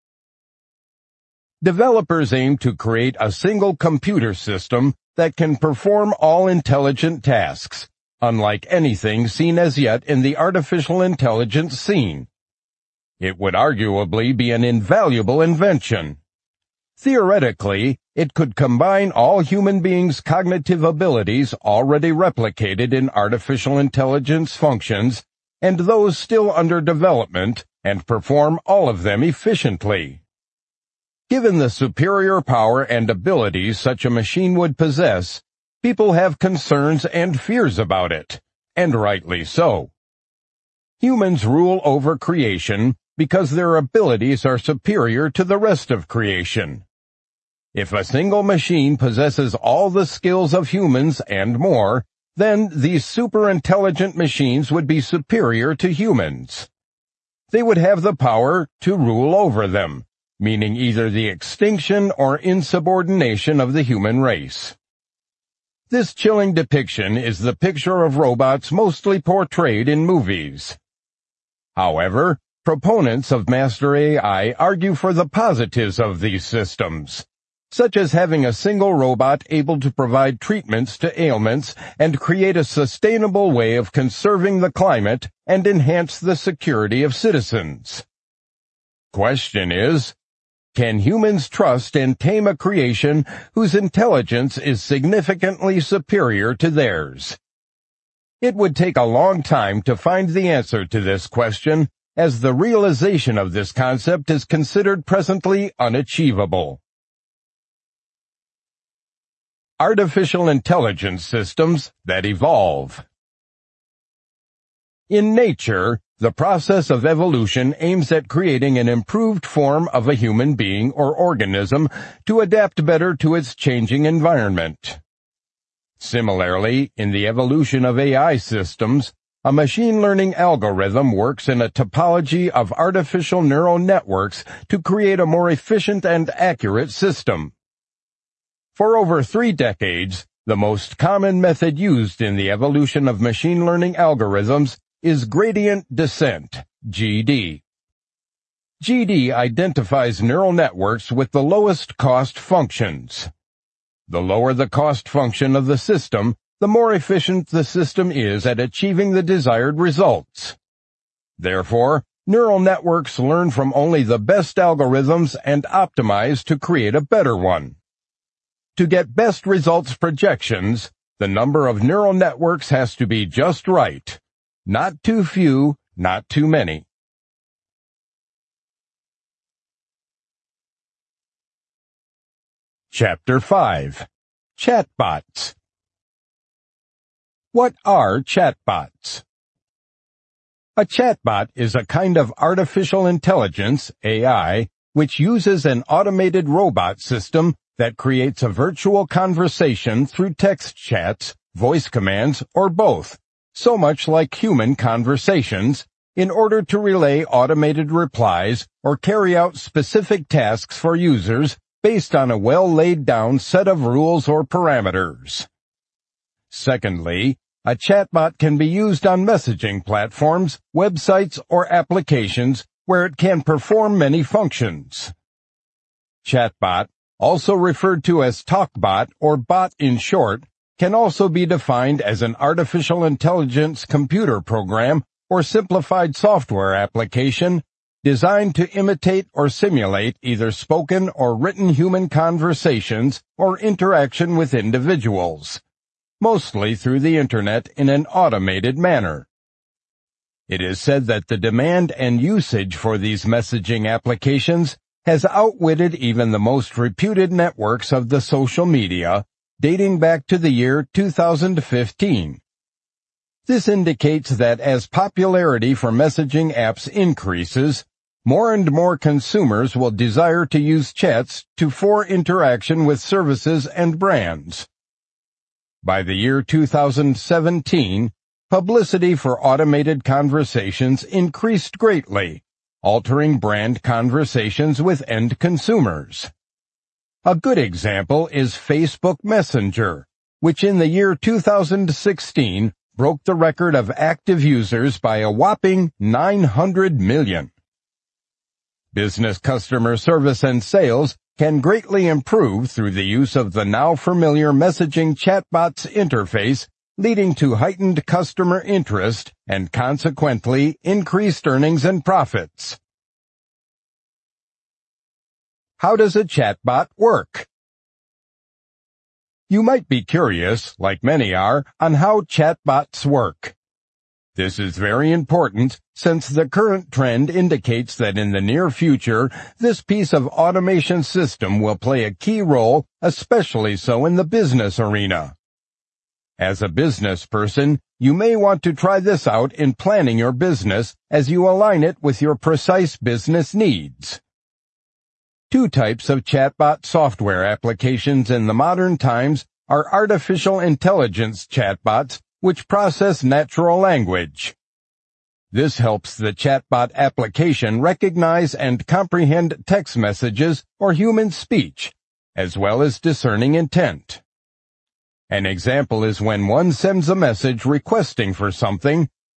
Developers aim to create a single computer system that can perform all intelligent tasks, unlike anything seen as yet in the artificial intelligence scene. It would arguably be an invaluable invention. Theoretically, it could combine all human beings' cognitive abilities already replicated in artificial intelligence functions and those still under development and perform all of them efficiently. Given the superior power and abilities such a machine would possess, people have concerns and fears about it, and rightly so. Humans rule over creation because their abilities are superior to the rest of creation. If a single machine possesses all the skills of humans and more, then these super-intelligent machines would be superior to humans. They would have the power to rule over them, meaning either the extinction or insubordination of the human race. This chilling depiction is the picture of robots mostly portrayed in movies. However, Proponents of Master A I argue for the positives of these systems, such as having a single robot able to provide treatments to ailments and create a sustainable way of conserving the climate and enhance the security of citizens. Question is, can humans trust and tame a creation whose intelligence is significantly superior to theirs? It would take a long time to find the answer to this question, as the realization of this concept is considered presently unachievable. Artificial intelligence systems that evolve. In nature, the process of evolution aims at creating an improved form of a human being or organism to adapt better to its changing environment. Similarly, in the evolution of A I systems, a machine learning algorithm works in a topology of artificial neural networks to create a more efficient and accurate system. For over three decades, the most common method used in the evolution of machine learning algorithms is gradient descent, G D. G D identifies neural networks with the lowest cost functions. The lower the cost function of the system, the more efficient the system is at achieving the desired results. Therefore, neural networks learn from only the best algorithms and optimize to create a better one. To get best results projections, the number of neural networks has to be just right. Not too few, not too many. Chapter five. Chatbots. What are chatbots? A chatbot is a kind of artificial intelligence, A I, which uses an automated robot system that creates a virtual conversation through text chats, voice commands, or both, so much like human conversations, in order to relay automated replies or carry out specific tasks for users based on a well-laid-down set of rules or parameters. Secondly, a chatbot can be used on messaging platforms, websites, or applications where it can perform many functions. Chatbot, also referred to as TalkBot or bot in short, can also be defined as an artificial intelligence computer program or simplified software application designed to imitate or simulate either spoken or written human conversations or interaction with individuals, mostly through the Internet in an automated manner. It is said that the demand and usage for these messaging applications has outwitted even the most reputed networks of the social media, dating back to the year two thousand fifteen. This indicates that as popularity for messaging apps increases, more and more consumers will desire to use chats to for interaction with services and brands. By the year two thousand seventeen, publicity for automated conversations increased greatly, altering brand conversations with end consumers. A good example is Facebook Messenger, which in the year two thousand sixteen broke the record of active users by a whopping nine hundred million. Business customer service and sales can greatly improve through the use of the now familiar messaging chatbots interface, leading to heightened customer interest and consequently increased earnings and profits. How does a chatbot work? You might be curious, like many are, on how chatbots work. This is very important since the current trend indicates that in the near future, this piece of automation system will play a key role, especially so in the business arena. As a business person, you may want to try this out in planning your business as you align it with your precise business needs. Two types of chatbot software applications in the modern times are artificial intelligence chatbots, which process natural language. This helps the chatbot application recognize and comprehend text messages or human speech, as well as discerning intent. An example is when one sends a message requesting for something,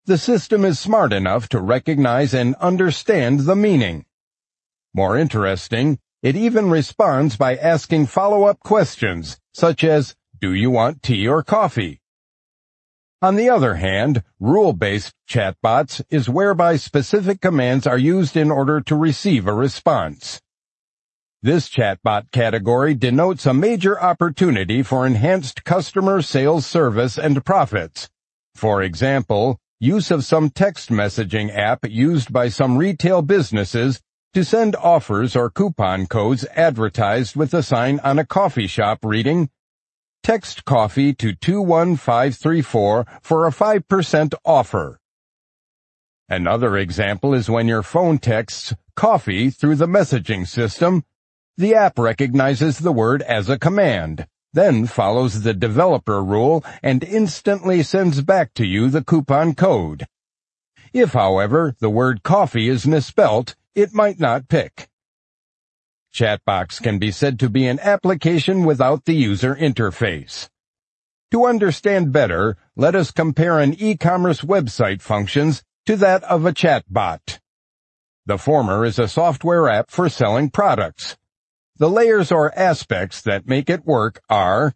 the system is smart enough to recognize and understand the meaning. More interesting, it even responds by asking follow-up questions, such as, "Do you want tea or coffee?" On the other hand, rule-based chatbots is whereby specific commands are used in order to receive a response. This chatbot category denotes a major opportunity for enhanced customer sales service and profits. For example, use of some text messaging app used by some retail businesses to send offers or coupon codes advertised with a sign on a coffee shop reading, "Text coffee to two one five three four for a five percent offer." Another example is when your phone texts coffee through the messaging system, the app recognizes the word as a command, then follows the developer rule and instantly sends back to you the coupon code. If, however, the word coffee is misspelt, it might not pick. Chatbox can be said to be an application without the user interface. To understand better, let us compare an e-commerce website functions to that of a chatbot. The former is a software app for selling products. The layers or aspects that make it work are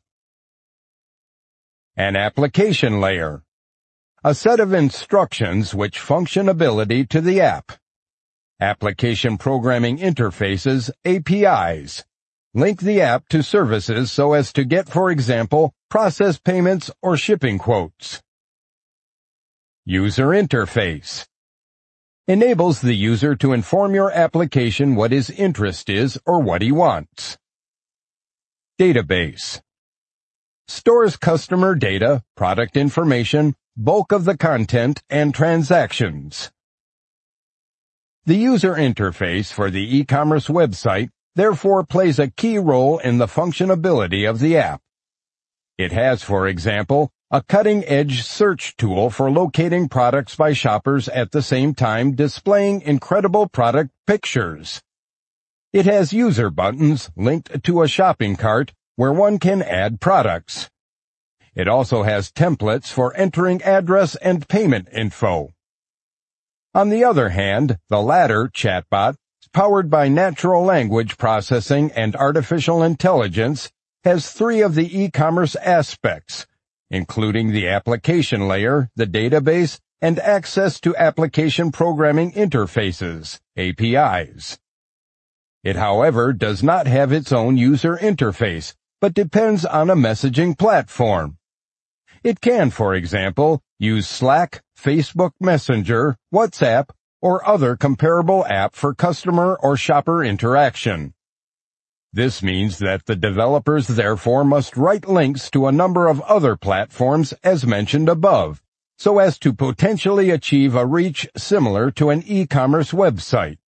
an application layer, a set of instructions which functionality to the app. Application Programming Interfaces, A P Is. Link the app to services so as to get, for example, process payments or shipping quotes. User Interface. Enables the user to inform your application what his interest is or what he wants. Database. Stores customer data, product information, bulk of the content, and transactions. The user interface for the e-commerce website therefore plays a key role in the functionality of the app. It has, for example, a cutting-edge search tool for locating products by shoppers at the same time displaying incredible product pictures. It has user buttons linked to a shopping cart where one can add products. It also has templates for entering address and payment info. On the other hand, the latter chatbot, powered by natural language processing and artificial intelligence, has three of the e-commerce aspects, including the application layer, the database, and access to application programming interfaces, A P Is. It, however, does not have its own user interface, but depends on a messaging platform. It can, for example, use Slack, Facebook Messenger, WhatsApp, or other comparable app for customer or shopper interaction. This means that the developers therefore must write links to a number of other platforms as mentioned above, so as to potentially achieve a reach similar to an e-commerce website.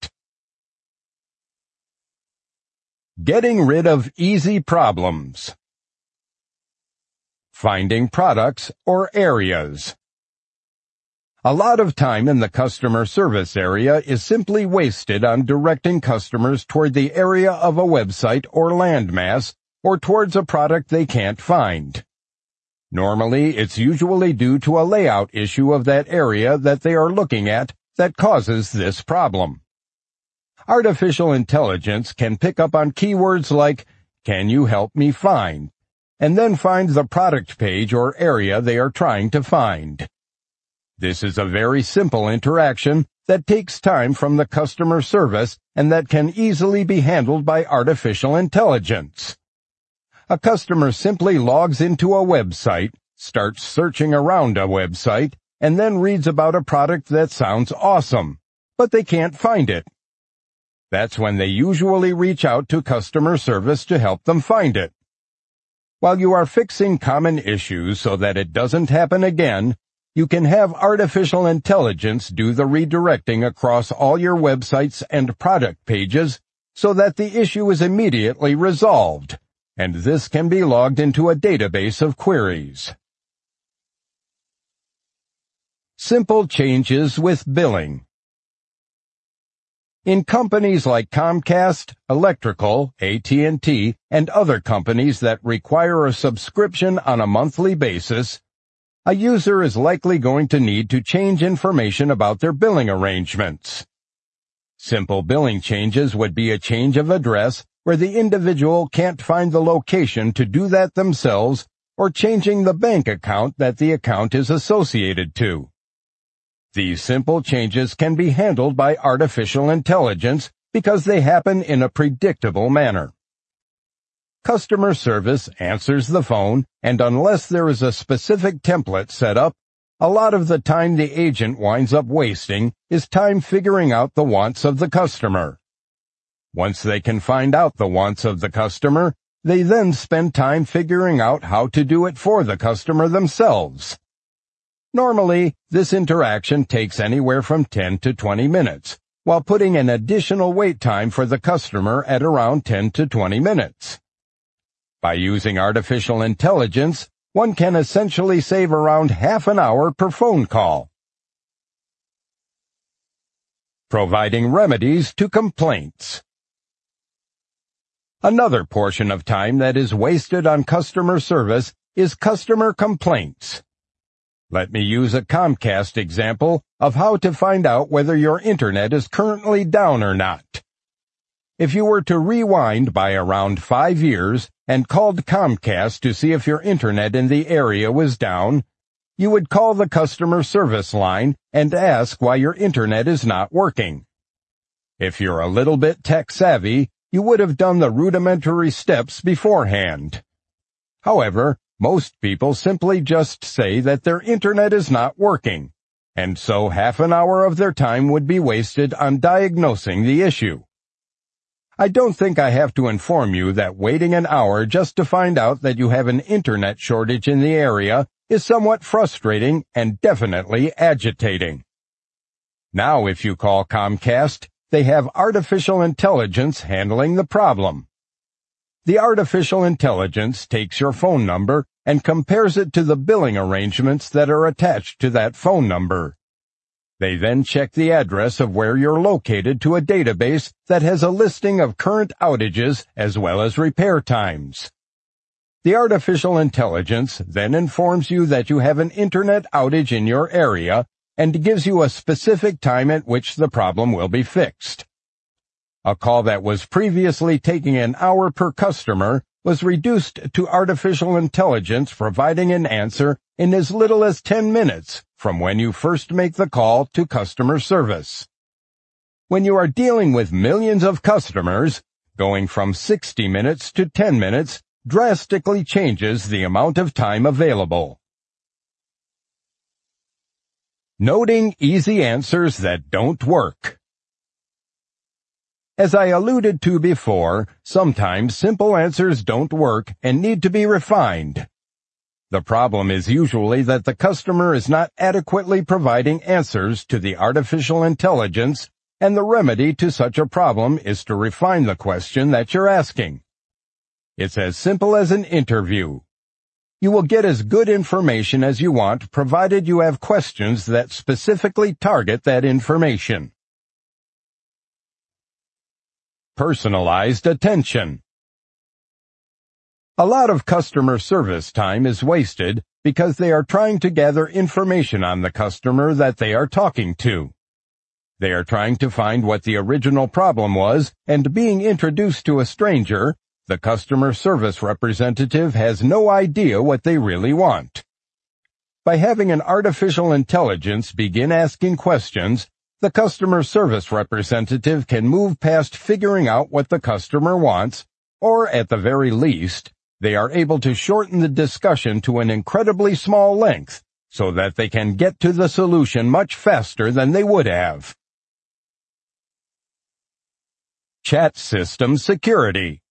Getting rid of easy problems. Finding products or areas. A lot of time in the customer service area is simply wasted on directing customers toward the area of a website or landmass or towards a product they can't find. Normally, it's usually due to a layout issue of that area that they are looking at that causes this problem. Artificial intelligence can pick up on keywords like, "Can you help me find?" and then find the product page or area they are trying to find. This is a very simple interaction that takes time from the customer service and that can easily be handled by artificial intelligence. A customer simply logs into a website, starts searching around a website, and then reads about a product that sounds awesome, but they can't find it. That's when they usually reach out to customer service to help them find it. While you are fixing common issues so that it doesn't happen again, you can have artificial intelligence do the redirecting across all your websites and product pages so that the issue is immediately resolved, and this can be logged into a database of queries. Simple changes with billing. In companies like Comcast, Electrical, A T and T, and other companies that require a subscription on a monthly basis, a user is likely going to need to change information about their billing arrangements. Simple billing changes would be a change of address where the individual can't find the location to do that themselves, or changing the bank account that the account is associated to. These simple changes can be handled by artificial intelligence because they happen in a predictable manner. Customer service answers the phone, and unless there is a specific template set up, a lot of the time the agent winds up wasting is time figuring out the wants of the customer. Once they can find out the wants of the customer, they then spend time figuring out how to do it for the customer themselves. Normally, this interaction takes anywhere from ten to twenty minutes, while putting an additional wait time for the customer at around ten to twenty minutes. By using artificial intelligence, one can essentially save around half an hour per phone call. Providing remedies to complaints. Another portion of time that is wasted on customer service is customer complaints. Let me use a Comcast example of how to find out whether your internet is currently down or not. If you were to rewind by around five years and called Comcast to see if your internet in the area was down, you would call the customer service line and ask why your internet is not working. If you're a little bit tech-savvy, you would have done the rudimentary steps beforehand. However, most people simply just say that their internet is not working, and so half an hour of their time would be wasted on diagnosing the issue. I don't think I have to inform you that waiting an hour just to find out that you have an internet shortage in the area is somewhat frustrating and definitely agitating. Now if you call Comcast, they have artificial intelligence handling the problem. The artificial intelligence takes your phone number and compares it to the billing arrangements that are attached to that phone number. They then check the address of where you're located to a database that has a listing of current outages as well as repair times. The artificial intelligence then informs you that you have an internet outage in your area and gives you a specific time at which the problem will be fixed. A call that was previously taking an hour per customer was reduced to artificial intelligence providing an answer in as little as ten minutes from when you first make the call to customer service. When you are dealing with millions of customers, going from sixty minutes to ten minutes drastically changes the amount of time available. Noting easy answers that don't work. As I alluded to before, sometimes simple answers don't work and need to be refined. The problem is usually that the customer is not adequately providing answers to the artificial intelligence, and the remedy to such a problem is to refine the question that you're asking. It's as simple as an interview. You will get as good information as you want provided you have questions that specifically target that information. Personalized attention. A lot of customer service time is wasted because they are trying to gather information on the customer that they are talking to. They are trying to find what the original problem was, and being introduced to a stranger, the customer service representative has no idea what they really want. By having an artificial intelligence begin asking questions, the customer service representative can move past figuring out what the customer wants, or at the very least, they are able to shorten the discussion to an incredibly small length so that they can get to the solution much faster than they would have. Chat system security.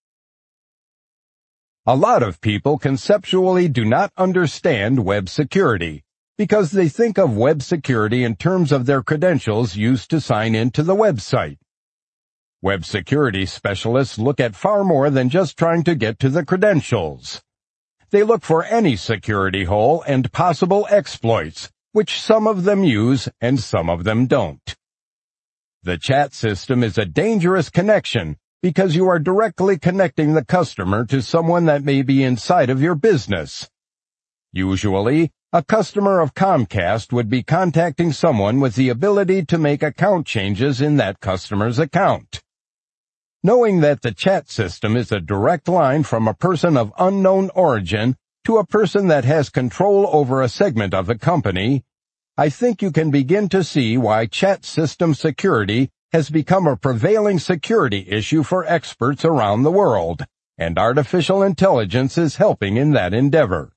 A lot of people conceptually do not understand web security because they think of web security in terms of their credentials used to sign into the website. Web security specialists look at far more than just trying to get to the credentials. They look for any security hole and possible exploits, which some of them use and some of them don't. The chat system is a dangerous connection because you are directly connecting the customer to someone that may be inside of your business. Usually, A customer of Comcast would be contacting someone with the ability to make account changes in that customer's account. Knowing that the chat system is a direct line from a person of unknown origin to a person that has control over a segment of the company, I think you can begin to see why chat system security has become a prevailing security issue for experts around the world, and artificial intelligence is helping in that endeavor.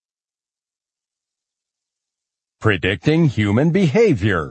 Predicting human behavior.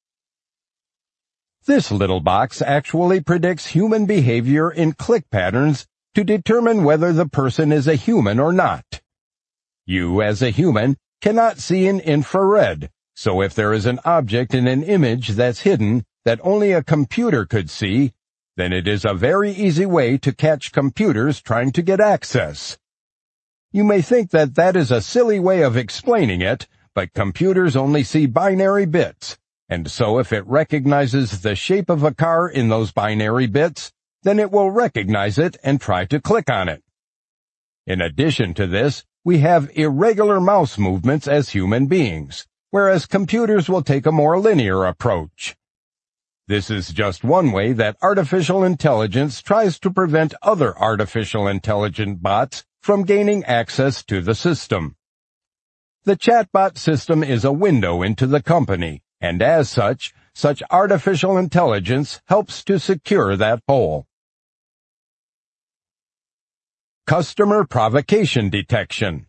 This little box actually predicts human behavior in click patterns to determine whether the person is a human or not. You, as a human, cannot see in infrared, so if there is an object in an image that's hidden that only a computer could see, then it is a very easy way to catch computers trying to get access. You may think that that is a silly way of explaining it, but computers only see binary bits, and so if it recognizes the shape of a car in those binary bits, then it will recognize it and try to click on it. In addition to this, we have irregular mouse movements as human beings, whereas computers will take a more linear approach. This is just one way that artificial intelligence tries to prevent other artificial intelligent bots from gaining access to the system. The chatbot system is a window into the company, and as such, such artificial intelligence helps to secure that hole. Customer provocation detection.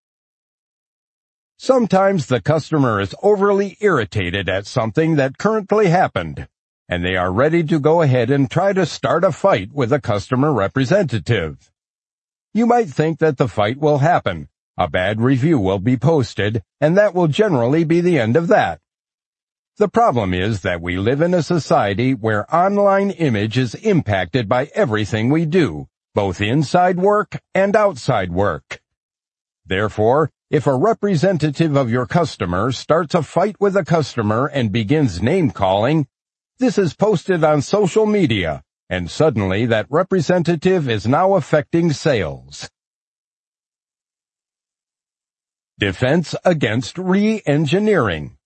Sometimes the customer is overly irritated at something that currently happened, and they are ready to go ahead and try to start a fight with a customer representative. You might think that the fight will happen, a bad review will be posted, and that will generally be the end of that. The problem is that we live in a society where online image is impacted by everything we do, both inside work and outside work. Therefore, if a representative of your customer starts a fight with a customer and begins name-calling, this is posted on social media, and suddenly that representative is now affecting sales. Defense against re-engineering.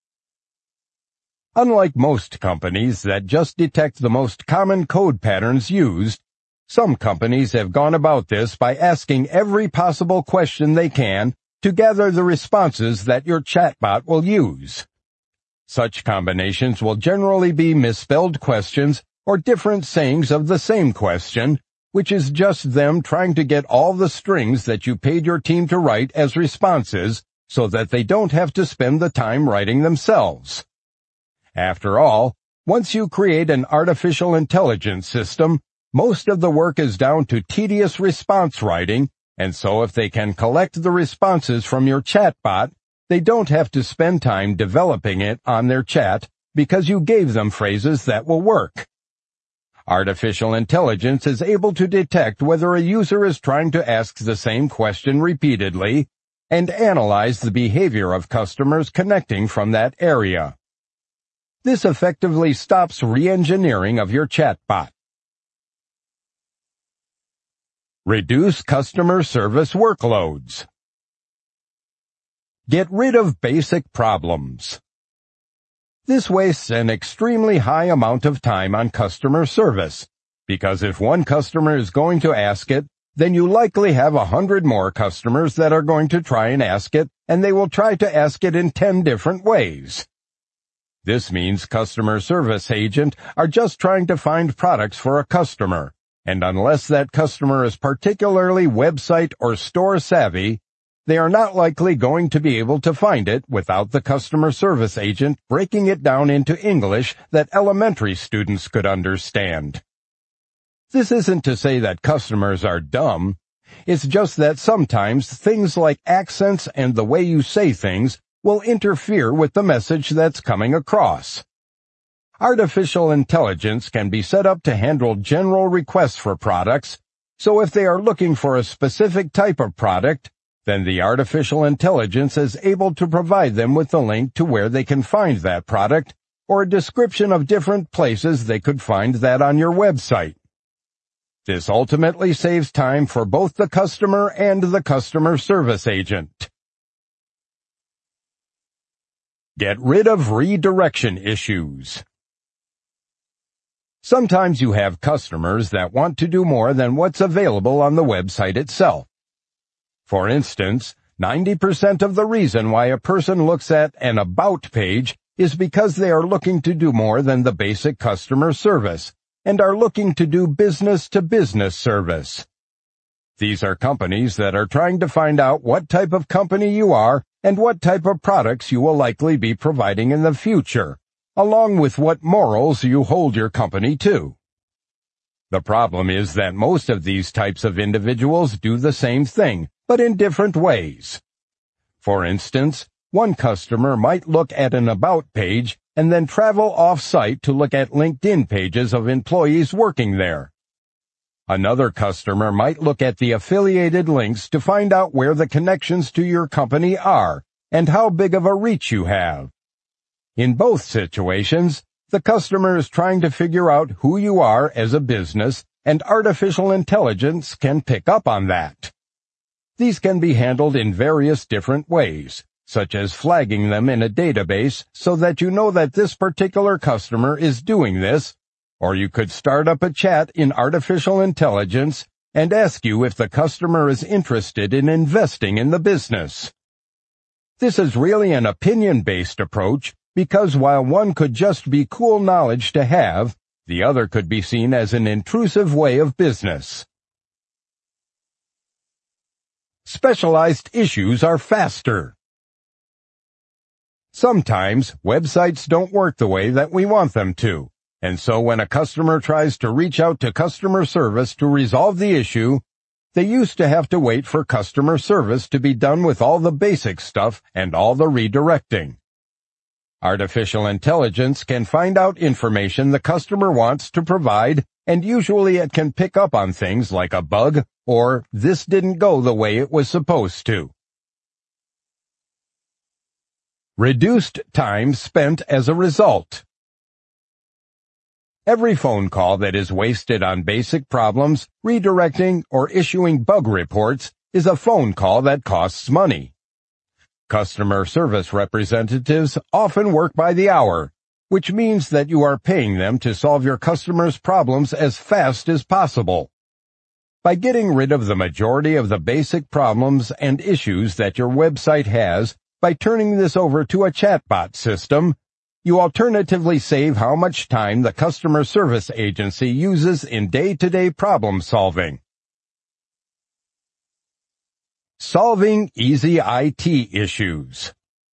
Unlike most companies that just detect the most common code patterns used, some companies have gone about this by asking every possible question they can to gather the responses that your chatbot will use. Such combinations will generally be misspelled questions or different sayings of the same question, which is just them trying to get all the strings that you paid your team to write as responses so that they don't have to spend the time writing themselves. After all, once you create an artificial intelligence system, most of the work is down to tedious response writing, and so if they can collect the responses from your chatbot, they don't have to spend time developing it on their chat because you gave them phrases that will work. Artificial intelligence is able to detect whether a user is trying to ask the same question repeatedly and analyze the behavior of customers connecting from that area. This effectively stops re-engineering of your chatbot. Reduce customer service workloads. Get rid of basic problems. This wastes an extremely high amount of time on customer service, because if one customer is going to ask it, then you likely have a hundred more customers that are going to try and ask it, and they will try to ask it in ten different ways. This means customer service agents are just trying to find products for a customer, and unless that customer is particularly website or store savvy, they are not likely going to be able to find it without the customer service agent breaking it down into English that elementary students could understand. This isn't to say that customers are dumb. It's just that sometimes things like accents and the way you say things will interfere with the message that's coming across. Artificial intelligence can be set up to handle general requests for products, so if they are looking for a specific type of product, then the artificial intelligence is able to provide them with the link to where they can find that product or a description of different places they could find that on your website. This ultimately saves time for both the customer and the customer service agent. Get rid of redirection issues. Sometimes you have customers that want to do more than what's available on the website itself. For instance, ninety percent of the reason why a person looks at an About page is because they are looking to do more than the basic customer service and are looking to do business-to-business service. These are companies that are trying to find out what type of company you are and what type of products you will likely be providing in the future, along with what morals you hold your company to. The problem is that most of these types of individuals do the same thing, but in different ways. For instance, one customer might look at an About page and then travel off-site to look at LinkedIn pages of employees working there. Another customer might look at the affiliated links to find out where the connections to your company are and how big of a reach you have. In both situations, the customer is trying to figure out who you are as a business, and artificial intelligence can pick up on that. These can be handled in various different ways, such as flagging them in a database so that you know that this particular customer is doing this, or you could start up a chat in artificial intelligence and ask you if the customer is interested in investing in the business. This is really an opinion-based approach because while one could just be cool knowledge to have, the other could be seen as an intrusive way of business. Specialized issues are faster. Sometimes websites don't work the way that we want them to. And so when a customer tries to reach out to customer service to resolve the issue, they used to have to wait for customer service to be done with all the basic stuff and all the redirecting. Artificial intelligence can find out information the customer wants to provide, and usually it can pick up on things like a bug or this didn't go the way it was supposed to. Reduced time spent as a result. Every phone call that is wasted on basic problems, redirecting, or issuing bug reports is a phone call that costs money. Customer service representatives often work by the hour, which means that you are paying them to solve your customers' problems as fast as possible. By getting rid of the majority of the basic problems and issues that your website has, by turning this over to a chatbot system, you alternatively save how much time the customer service agency uses in day-to-day problem solving. Solving easy I T issues.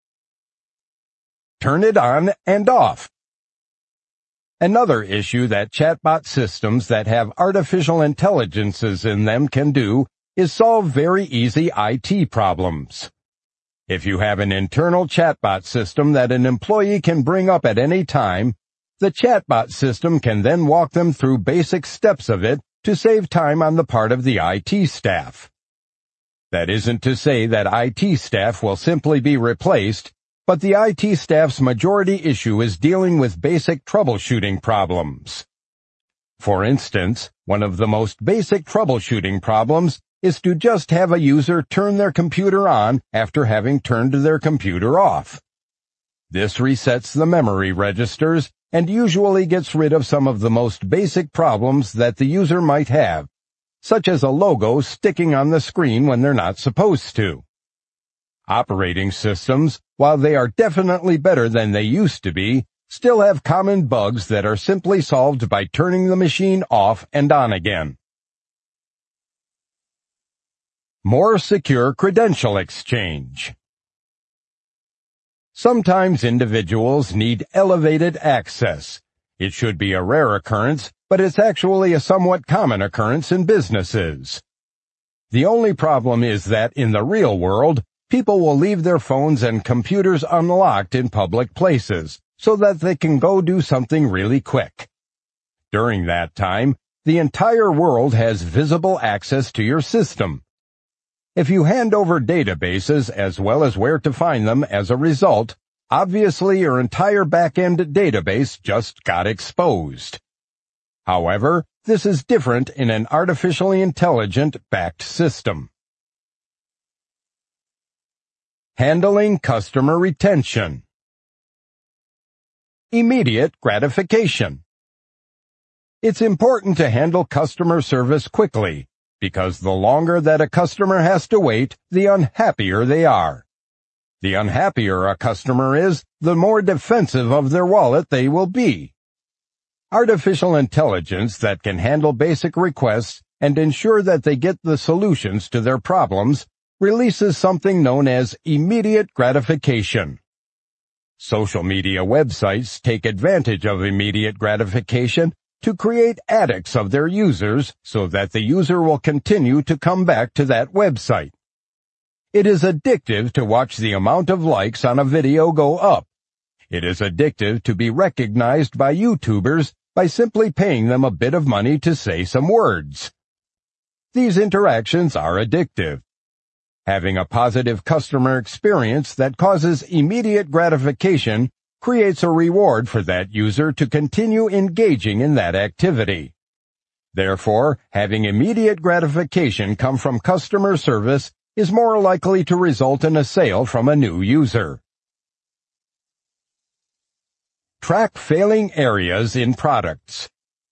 Turn it on and off. Another issue that chatbot systems that have artificial intelligences in them can do is solve very easy I T problems. If you have an internal chatbot system that an employee can bring up at any time, the chatbot system can then walk them through basic steps of it to save time on the part of the I T staff. That isn't to say that I T staff will simply be replaced, but the I T staff's majority issue is dealing with basic troubleshooting problems. For instance, one of the most basic troubleshooting problems is to just have a user turn their computer on after having turned their computer off. This resets the memory registers and usually gets rid of some of the most basic problems that the user might have, such as a logo sticking on the screen when they're not supposed to. Operating systems, while they are definitely better than they used to be, still have common bugs that are simply solved by turning the machine off and on again. More secure credential exchange. Sometimes individuals need elevated access. It should be a rare occurrence, but it's actually a somewhat common occurrence in businesses. The only problem is that in the real world, people will leave their phones and computers unlocked in public places so that they can go do something really quick. During that time, the entire world has visible access to your system. If you hand over databases as well as where to find them as a result, obviously your entire back-end database just got exposed. However, this is different in an artificially intelligent-backed system. Handling customer retention. immediate gratification. It's important to handle customer service quickly, because the longer that a customer has to wait, the unhappier they are. The unhappier a customer is, the more defensive of their wallet they will be. Artificial intelligence that can handle basic requests and ensure that they get the solutions to their problems releases something known as immediate gratification. Social media websites take advantage of immediate gratification to create addicts of their users so that the user will continue to come back to that website. It is addictive to watch the amount of likes on a video go up. It is addictive to be recognized by YouTubers by simply paying them a bit of money to say some words. These interactions are addictive. Having a positive customer experience that causes immediate gratification creates a reward for that user to continue engaging in that activity. Therefore, having immediate gratification come from customer service is more likely to result in a sale from a new user. Track failing areas in products.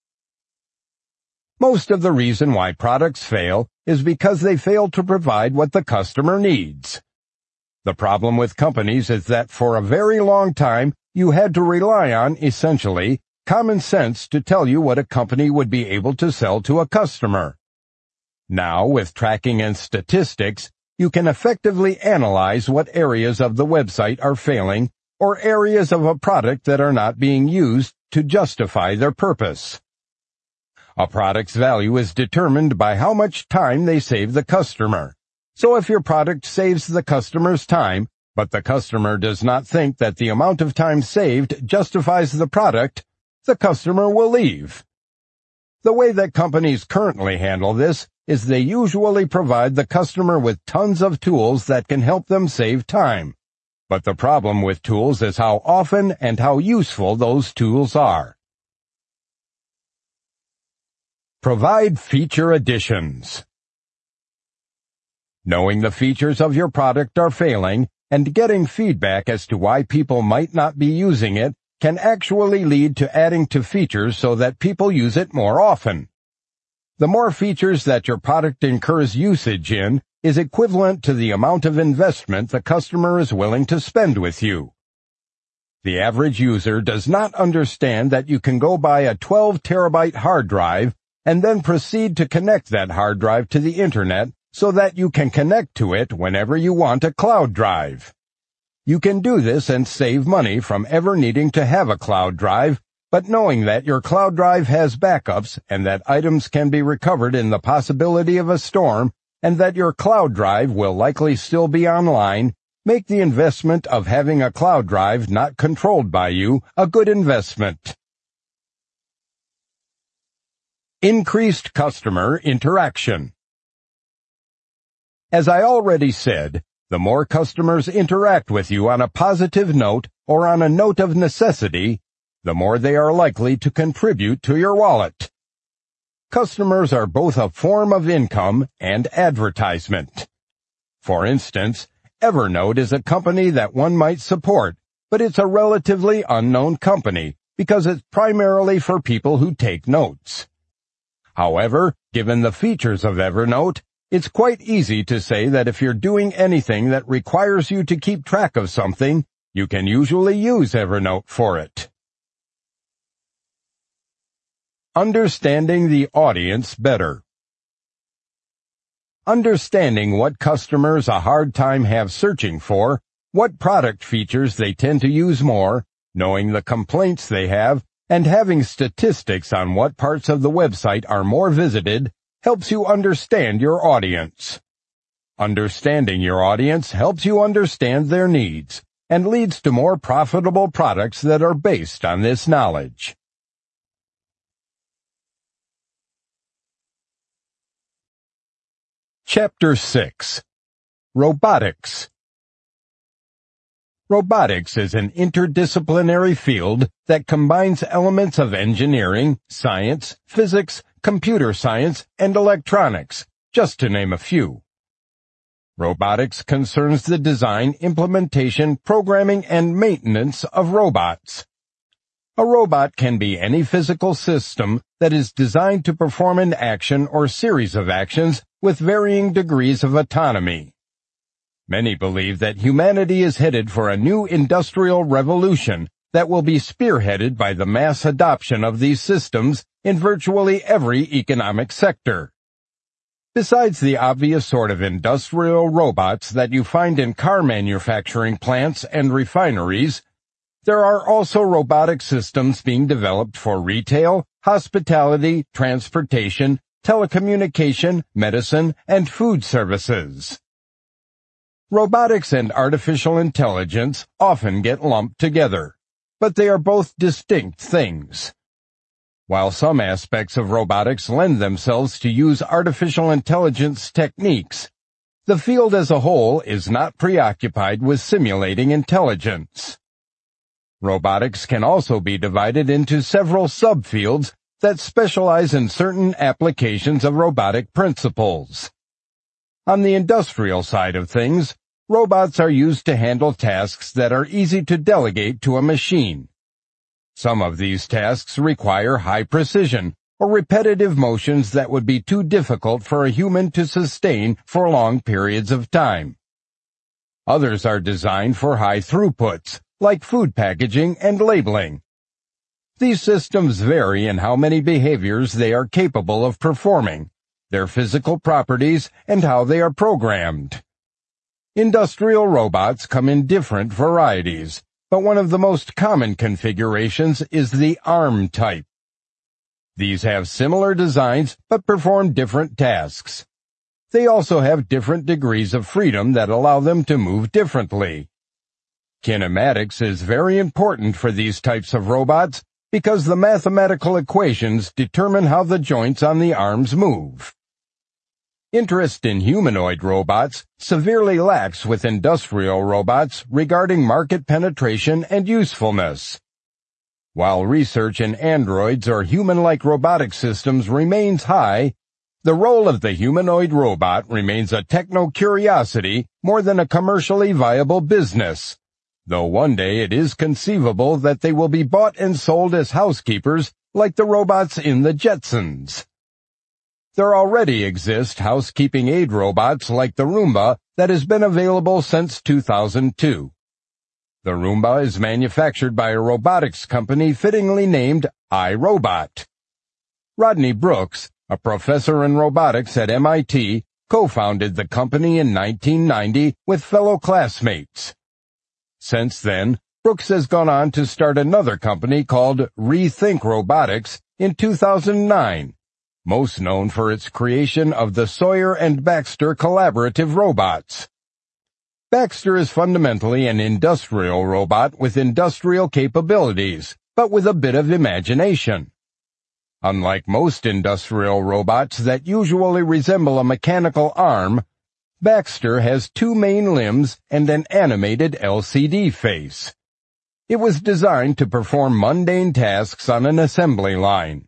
Most of the reason why products fail is because they fail to provide what the customer needs. The problem with companies is that for a very long time, you had to rely on, essentially, common sense to tell you what a company would be able to sell to a customer. Now, with tracking and statistics, you can effectively analyze what areas of the website are failing or areas of a product that are not being used to justify their purpose. A product's value is determined by how much time they save the customer. So if your product saves the customer's time, but the customer does not think that the amount of time saved justifies the product, the customer will leave. The way that companies currently handle this is they usually provide the customer with tons of tools that can help them save time. But the problem with tools is how often and how useful those tools are. Provide feature additions. Knowing the features of your product are failing and getting feedback as to why people might not be using it can actually lead to adding to features so that people use it more often. The more features that your product incurs usage in is equivalent to the amount of investment the customer is willing to spend with you. The average user does not understand that you can go buy a twelve terabyte hard drive and then proceed to connect that hard drive to the internet so that you can connect to it whenever you want a cloud drive. You can do this and save money from ever needing to have a cloud drive, but knowing that your cloud drive has backups and that items can be recovered in the possibility of a storm and that your cloud drive will likely still be online, make the investment of having a cloud drive not controlled by you a good investment. Increased customer interaction. As I already said, the more customers interact with you on a positive note or on a note of necessity, the more they are likely to contribute to your wallet. Customers are both a form of income and advertisement. For instance, Evernote is a company that one might support, but it's a relatively unknown company because it's primarily for people who take notes. However, given the features of Evernote, it's quite easy to say that if you're doing anything that requires you to keep track of something, you can usually use Evernote for it. Understanding the audience better. Understanding what customers a hard time have searching for, what product features they tend to use more, knowing the complaints they have, and having statistics on what parts of the website are more visited helps you understand your audience. Understanding your audience helps you understand their needs and leads to more profitable products that are based on this knowledge. Chapter six. Robotics. Robotics is an interdisciplinary field that combines elements of engineering, science, physics, computer science, and electronics, just to name a few. Robotics concerns the design, implementation, programming, and maintenance of robots. A robot can be any physical system that is designed to perform an action or series of actions with varying degrees of autonomy. Many believe that humanity is headed for a new industrial revolution that will be spearheaded by the mass adoption of these systems in virtually every economic sector. Besides the obvious sort of industrial robots that you find in car manufacturing plants and refineries, there are also robotic systems being developed for retail, hospitality, transportation, telecommunication, medicine, and food services. Robotics and artificial intelligence often get lumped together, but they are both distinct things. While some aspects of robotics lend themselves to use artificial intelligence techniques, the field as a whole is not preoccupied with simulating intelligence. Robotics can also be divided into several subfields that specialize in certain applications of robotic principles. On the industrial side of things, robots are used to handle tasks that are easy to delegate to a machine. Some of these tasks require high precision or repetitive motions that would be too difficult for a human to sustain for long periods of time. Others are designed for high throughputs, like food packaging and labeling. These systems vary in how many behaviors they are capable of performing, their physical properties, and how they are programmed. Industrial robots come in different varieties, but one of the most common configurations is the ARM type. These have similar designs but perform different tasks. They also have different degrees of freedom that allow them to move differently. Kinematics is very important for these types of robots because the mathematical equations determine how the joints on the arms move. Interest in humanoid robots severely lacks with industrial robots regarding market penetration and usefulness. While research in androids or human-like robotic systems remains high, the role of the humanoid robot remains a techno-curiosity more than a commercially viable business, though one day it is conceivable that they will be bought and sold as housekeepers like the robots in the Jetsons. There already exist housekeeping aid robots like the Roomba that has been available since two thousand two. The Roomba is manufactured by a robotics company fittingly named iRobot. Rodney Brooks, a professor in robotics at M I T, co-founded the company in nineteen ninety with fellow classmates. Since then, Brooks has gone on to start another company called Rethink Robotics in two thousand nine, most known for its creation of the Sawyer and Baxter collaborative robots. Baxter is fundamentally an industrial robot with industrial capabilities, but with a bit of imagination. Unlike most industrial robots that usually resemble a mechanical arm, Baxter has two main limbs and an animated L C D face. It was designed to perform mundane tasks on an assembly line.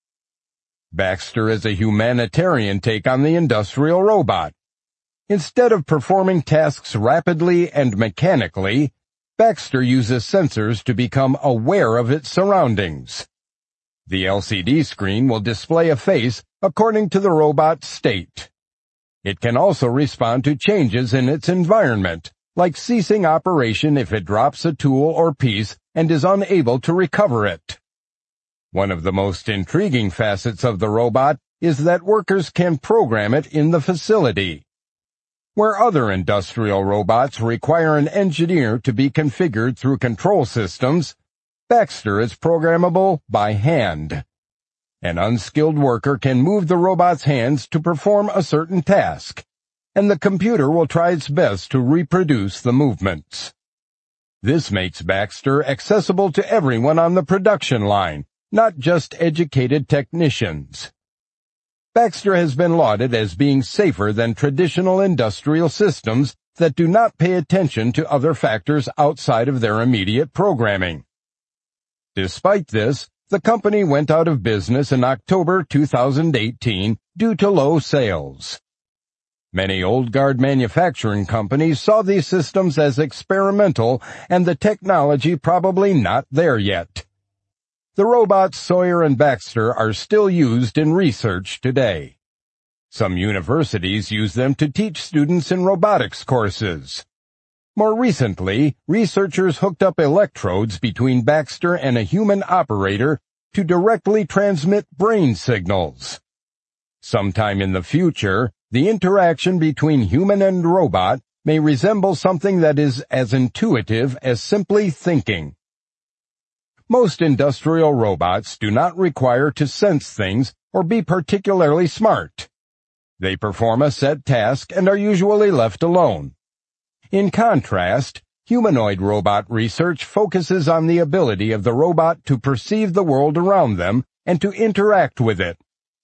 Baxter is a humanitarian take on the industrial robot. Instead of performing tasks rapidly and mechanically, Baxter uses sensors to become aware of its surroundings. The L C D screen will display a face according to the robot's state. It can also respond to changes in its environment, like ceasing operation if it drops a tool or piece and is unable to recover it. One of the most intriguing facets of the robot is that workers can program it in the facility. Where other industrial robots require an engineer to be configured through control systems, Baxter is programmable by hand. An unskilled worker can move the robot's hands to perform a certain task, and the computer will try its best to reproduce the movements. This makes Baxter accessible to everyone on the production line, not just educated technicians. Baxter has been lauded as being safer than traditional industrial systems that do not pay attention to other factors outside of their immediate programming. Despite this, the company went out of business in October two thousand eighteen due to low sales. Many old guard manufacturing companies saw these systems as experimental and the technology probably not there yet. The robots Sawyer and Baxter are still used in research today. Some universities use them to teach students in robotics courses. More recently, researchers hooked up electrodes between Baxter and a human operator to directly transmit brain signals. Sometime in the future, the interaction between human and robot may resemble something that is as intuitive as simply thinking. Most industrial robots do not require to sense things or be particularly smart. They perform a set task and are usually left alone. In contrast, humanoid robot research focuses on the ability of the robot to perceive the world around them and to interact with it.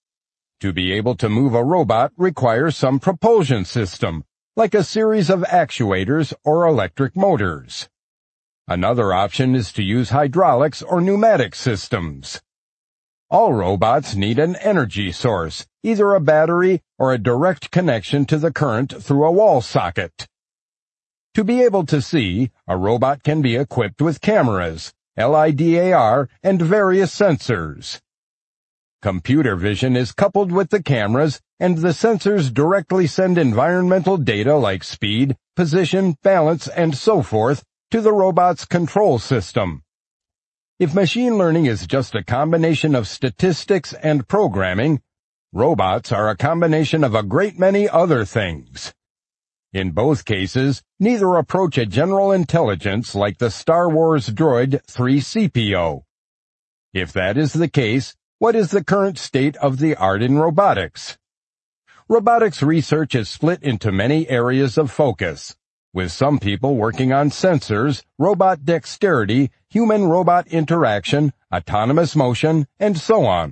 To be able to move a robot requires some propulsion system, like a series of actuators or electric motors. Another option is to use hydraulics or pneumatic systems. All robots need an energy source, either a battery or a direct connection to the current through a wall socket. To be able to see, a robot can be equipped with cameras, LiDAR, and various sensors. Computer vision is coupled with the cameras, and the sensors directly send environmental data like speed, position, balance, and so forth to the robot's control system. If machine learning is just a combination of statistics and programming, robots are a combination of a great many other things. In both cases, neither approach a general intelligence like the Star Wars droid three C P O. If that is the case, what is the current state of the art in robotics? Robotics research is split into many areas of focus, with some people working on sensors, robot dexterity, human-robot interaction, autonomous motion, and so on.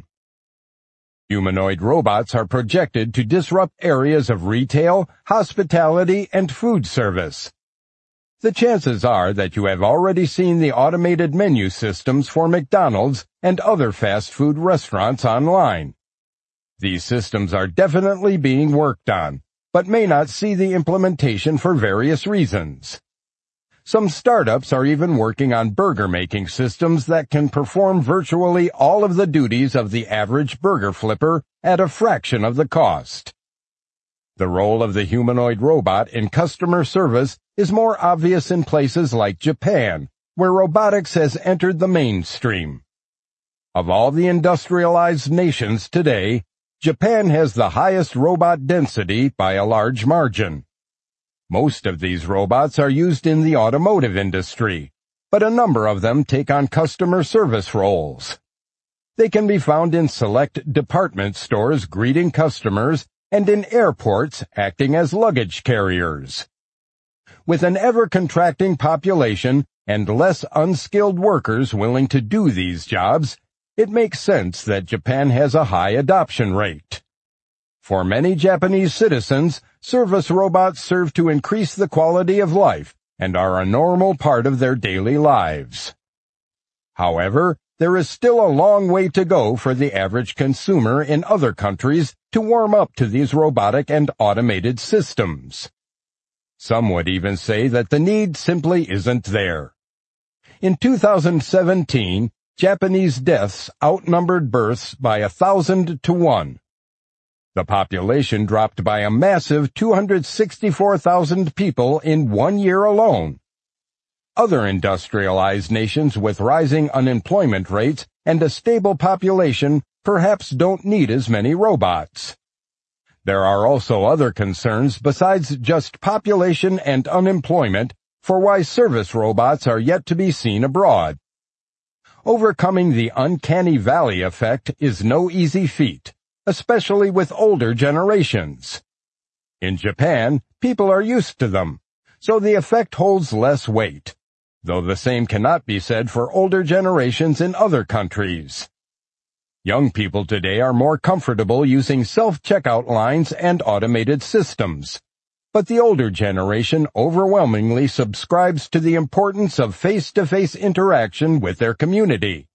Humanoid robots are projected to disrupt areas of retail, hospitality, and food service. The chances are that you have already seen the automated menu systems for McDonald's and other fast food restaurants online. These systems are definitely being worked on, but may not see the implementation for various reasons. Some startups are even working on burger-making systems that can perform virtually all of the duties of the average burger flipper at a fraction of the cost. The role of the humanoid robot in customer service is more obvious in places like Japan, where robotics has entered the mainstream. Of all the industrialized nations today, Japan has the highest robot density by a large margin. Most of these robots are used in the automotive industry, but a number of them take on customer service roles. They can be found in select department stores greeting customers and in airports acting as luggage carriers. With an ever-contracting population and less unskilled workers willing to do these jobs, it makes sense that Japan has a high adoption rate. For many Japanese citizens, service robots serve to increase the quality of life and are a normal part of their daily lives. However, there is still a long way to go for the average consumer in other countries to warm up to these robotic and automated systems. Some would even say that the need simply isn't there. In two thousand seventeen, Japanese deaths outnumbered births by a thousand to one. The population dropped by a massive two hundred sixty-four thousand people in one year alone. Other industrialized nations with rising unemployment rates and a stable population perhaps don't need as many robots. There are also other concerns besides just population and unemployment for why service robots are yet to be seen abroad. Overcoming the uncanny valley effect is no easy feat, especially with older generations. In Japan, people are used to them, so the effect holds less weight, though the same cannot be said for older generations in other countries. Young people today are more comfortable using self-checkout lines and automated systems, but the older generation overwhelmingly subscribes to the importance of face-to-face interaction with their community.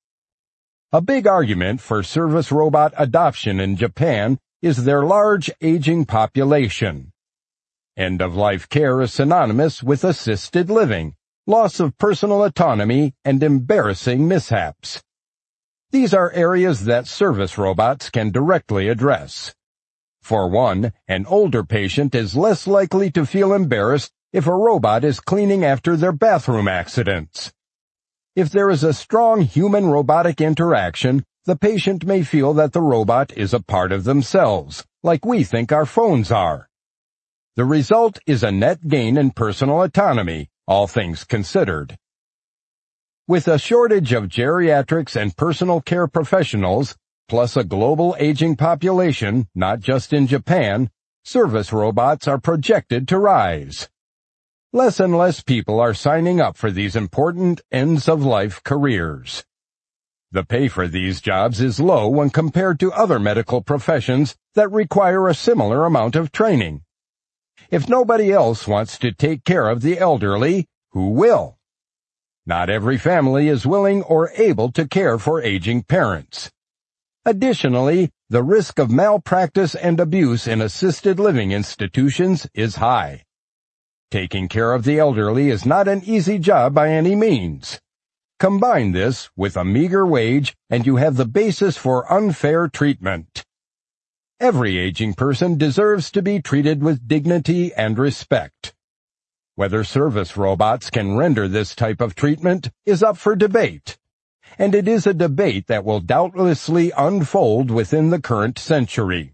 A big argument for service robot adoption in Japan is their large aging population. End-of-life care is synonymous with assisted living, loss of personal autonomy, and embarrassing mishaps. These are areas that service robots can directly address. For one, an older patient is less likely to feel embarrassed if a robot is cleaning after their bathroom accidents. If there is a strong human-robotic interaction, the patient may feel that the robot is a part of themselves, like we think our phones are. The result is a net gain in personal autonomy, all things considered. With a shortage of geriatrics and personal care professionals, plus a global aging population, not just in Japan, service robots are projected to rise. Less and less people are signing up for these important ends-of-life careers. The pay for these jobs is low when compared to other medical professions that require a similar amount of training. If nobody else wants to take care of the elderly, who will? Not every family is willing or able to care for aging parents. Additionally, the risk of malpractice and abuse in assisted living institutions is high. Taking care of the elderly is not an easy job by any means. Combine this with a meager wage and you have the basis for unfair treatment. Every aging person deserves to be treated with dignity and respect. Whether service robots can render this type of treatment is up for debate, and it is a debate that will doubtlessly unfold within the current century.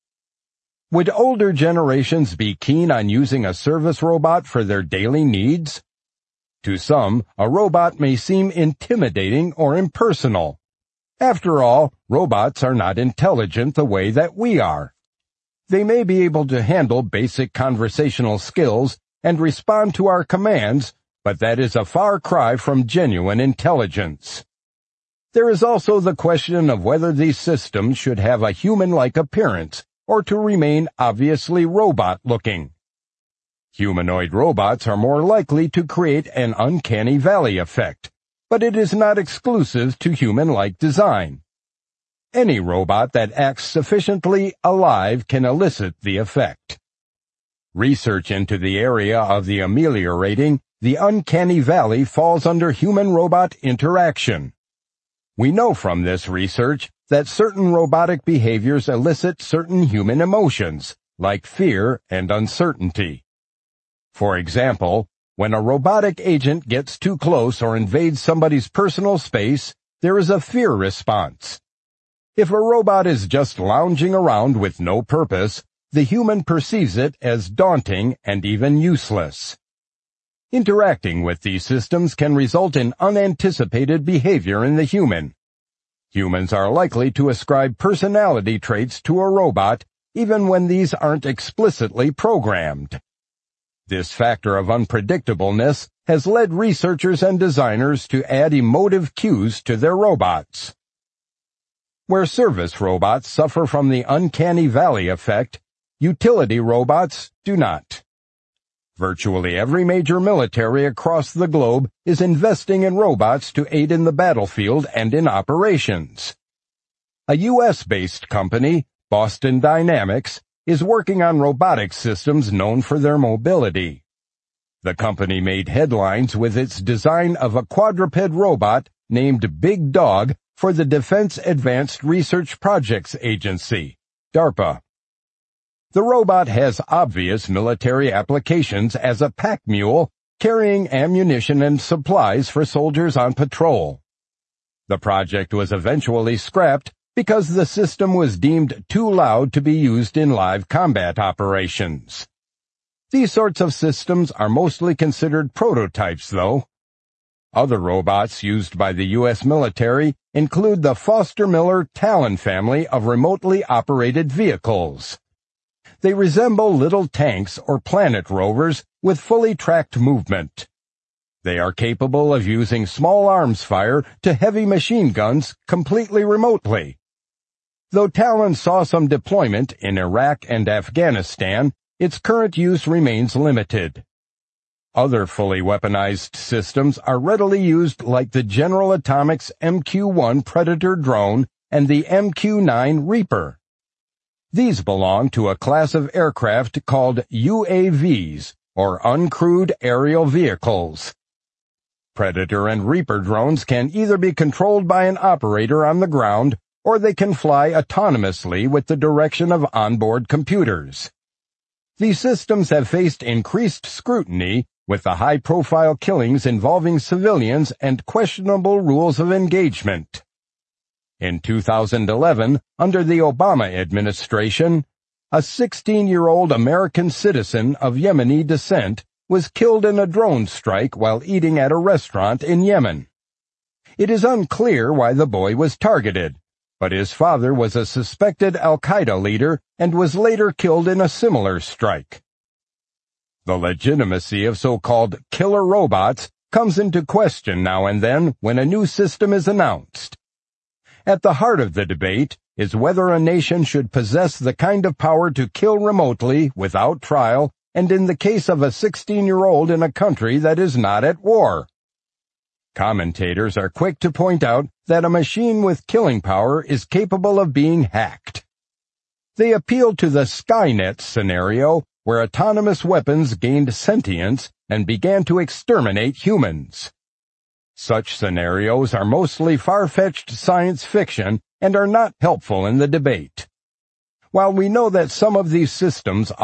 Would older generations be keen on using a service robot for their daily needs? To some, a robot may seem intimidating or impersonal. After all, robots are not intelligent the way that we are. They may be able to handle basic conversational skills and respond to our commands, but that is a far cry from genuine intelligence. There is also the question of whether these systems should have a human-like appearance or to remain obviously robot-looking. Humanoid robots are more likely to create an uncanny valley effect, but it is not exclusive to human-like design. Any robot that acts sufficiently alive can elicit the effect. Research into the area of the ameliorating the uncanny valley falls under human-robot interaction. We know from this research that certain robotic behaviors elicit certain human emotions, like fear and uncertainty. For example, when a robotic agent gets too close or invades somebody's personal space, there is a fear response. If a robot is just lounging around with no purpose, the human perceives it as daunting and even useless. Interacting with these systems can result in unanticipated behavior in the human. Humans are likely to ascribe personality traits to a robot even when these aren't explicitly programmed. This factor of unpredictableness has led researchers and designers to add emotive cues to their robots. Where service robots suffer from the uncanny valley effect, utility robots do not. Virtually every major military across the globe is investing in robots to aid in the battlefield and in operations. A U S-based company, Boston Dynamics, is working on robotic systems known for their mobility. The company made headlines with its design of a quadruped robot named Big Dog for the Defense Advanced Research Projects Agency, DARPA. The robot has obvious military applications as a pack mule, carrying ammunition and supplies for soldiers on patrol. The project was eventually scrapped because the system was deemed too loud to be used in live combat operations. These sorts of systems are mostly considered prototypes, though. Other robots used by the U S military include the Foster-Miller Talon family of remotely operated vehicles. They resemble little tanks or planet rovers with fully tracked movement. They are capable of using small arms fire to heavy machine guns completely remotely. Though Talon saw some deployment in Iraq and Afghanistan, its current use remains limited. Other fully weaponized systems are readily used like the General Atomics M Q one Predator drone and the M Q nine Reaper. These belong to a class of aircraft called U A Vs, or Uncrewed Aerial Vehicles. Predator and Reaper drones can either be controlled by an operator on the ground, or they can fly autonomously with the direction of onboard computers. These systems have faced increased scrutiny with the high-profile killings involving civilians and questionable rules of engagement. In two thousand eleven, under the Obama administration, a sixteen-year-old American citizen of Yemeni descent was killed in a drone strike while eating at a restaurant in Yemen. It is unclear why the boy was targeted, but his father was a suspected Al-Qaeda leader and was later killed in a similar strike. The legitimacy of so-called killer robots comes into question now and then when a new system is announced. At the heart of the debate is whether a nation should possess the kind of power to kill remotely without trial, and in the case of a sixteen-year-old in a country that is not at war. Commentators are quick to point out that a machine with killing power is capable of being hacked. They appeal to the Skynet scenario, where autonomous weapons gained sentience and began to exterminate humans. Such scenarios are mostly far-fetched science fiction and are not helpful in the debate. While we know that some of these systems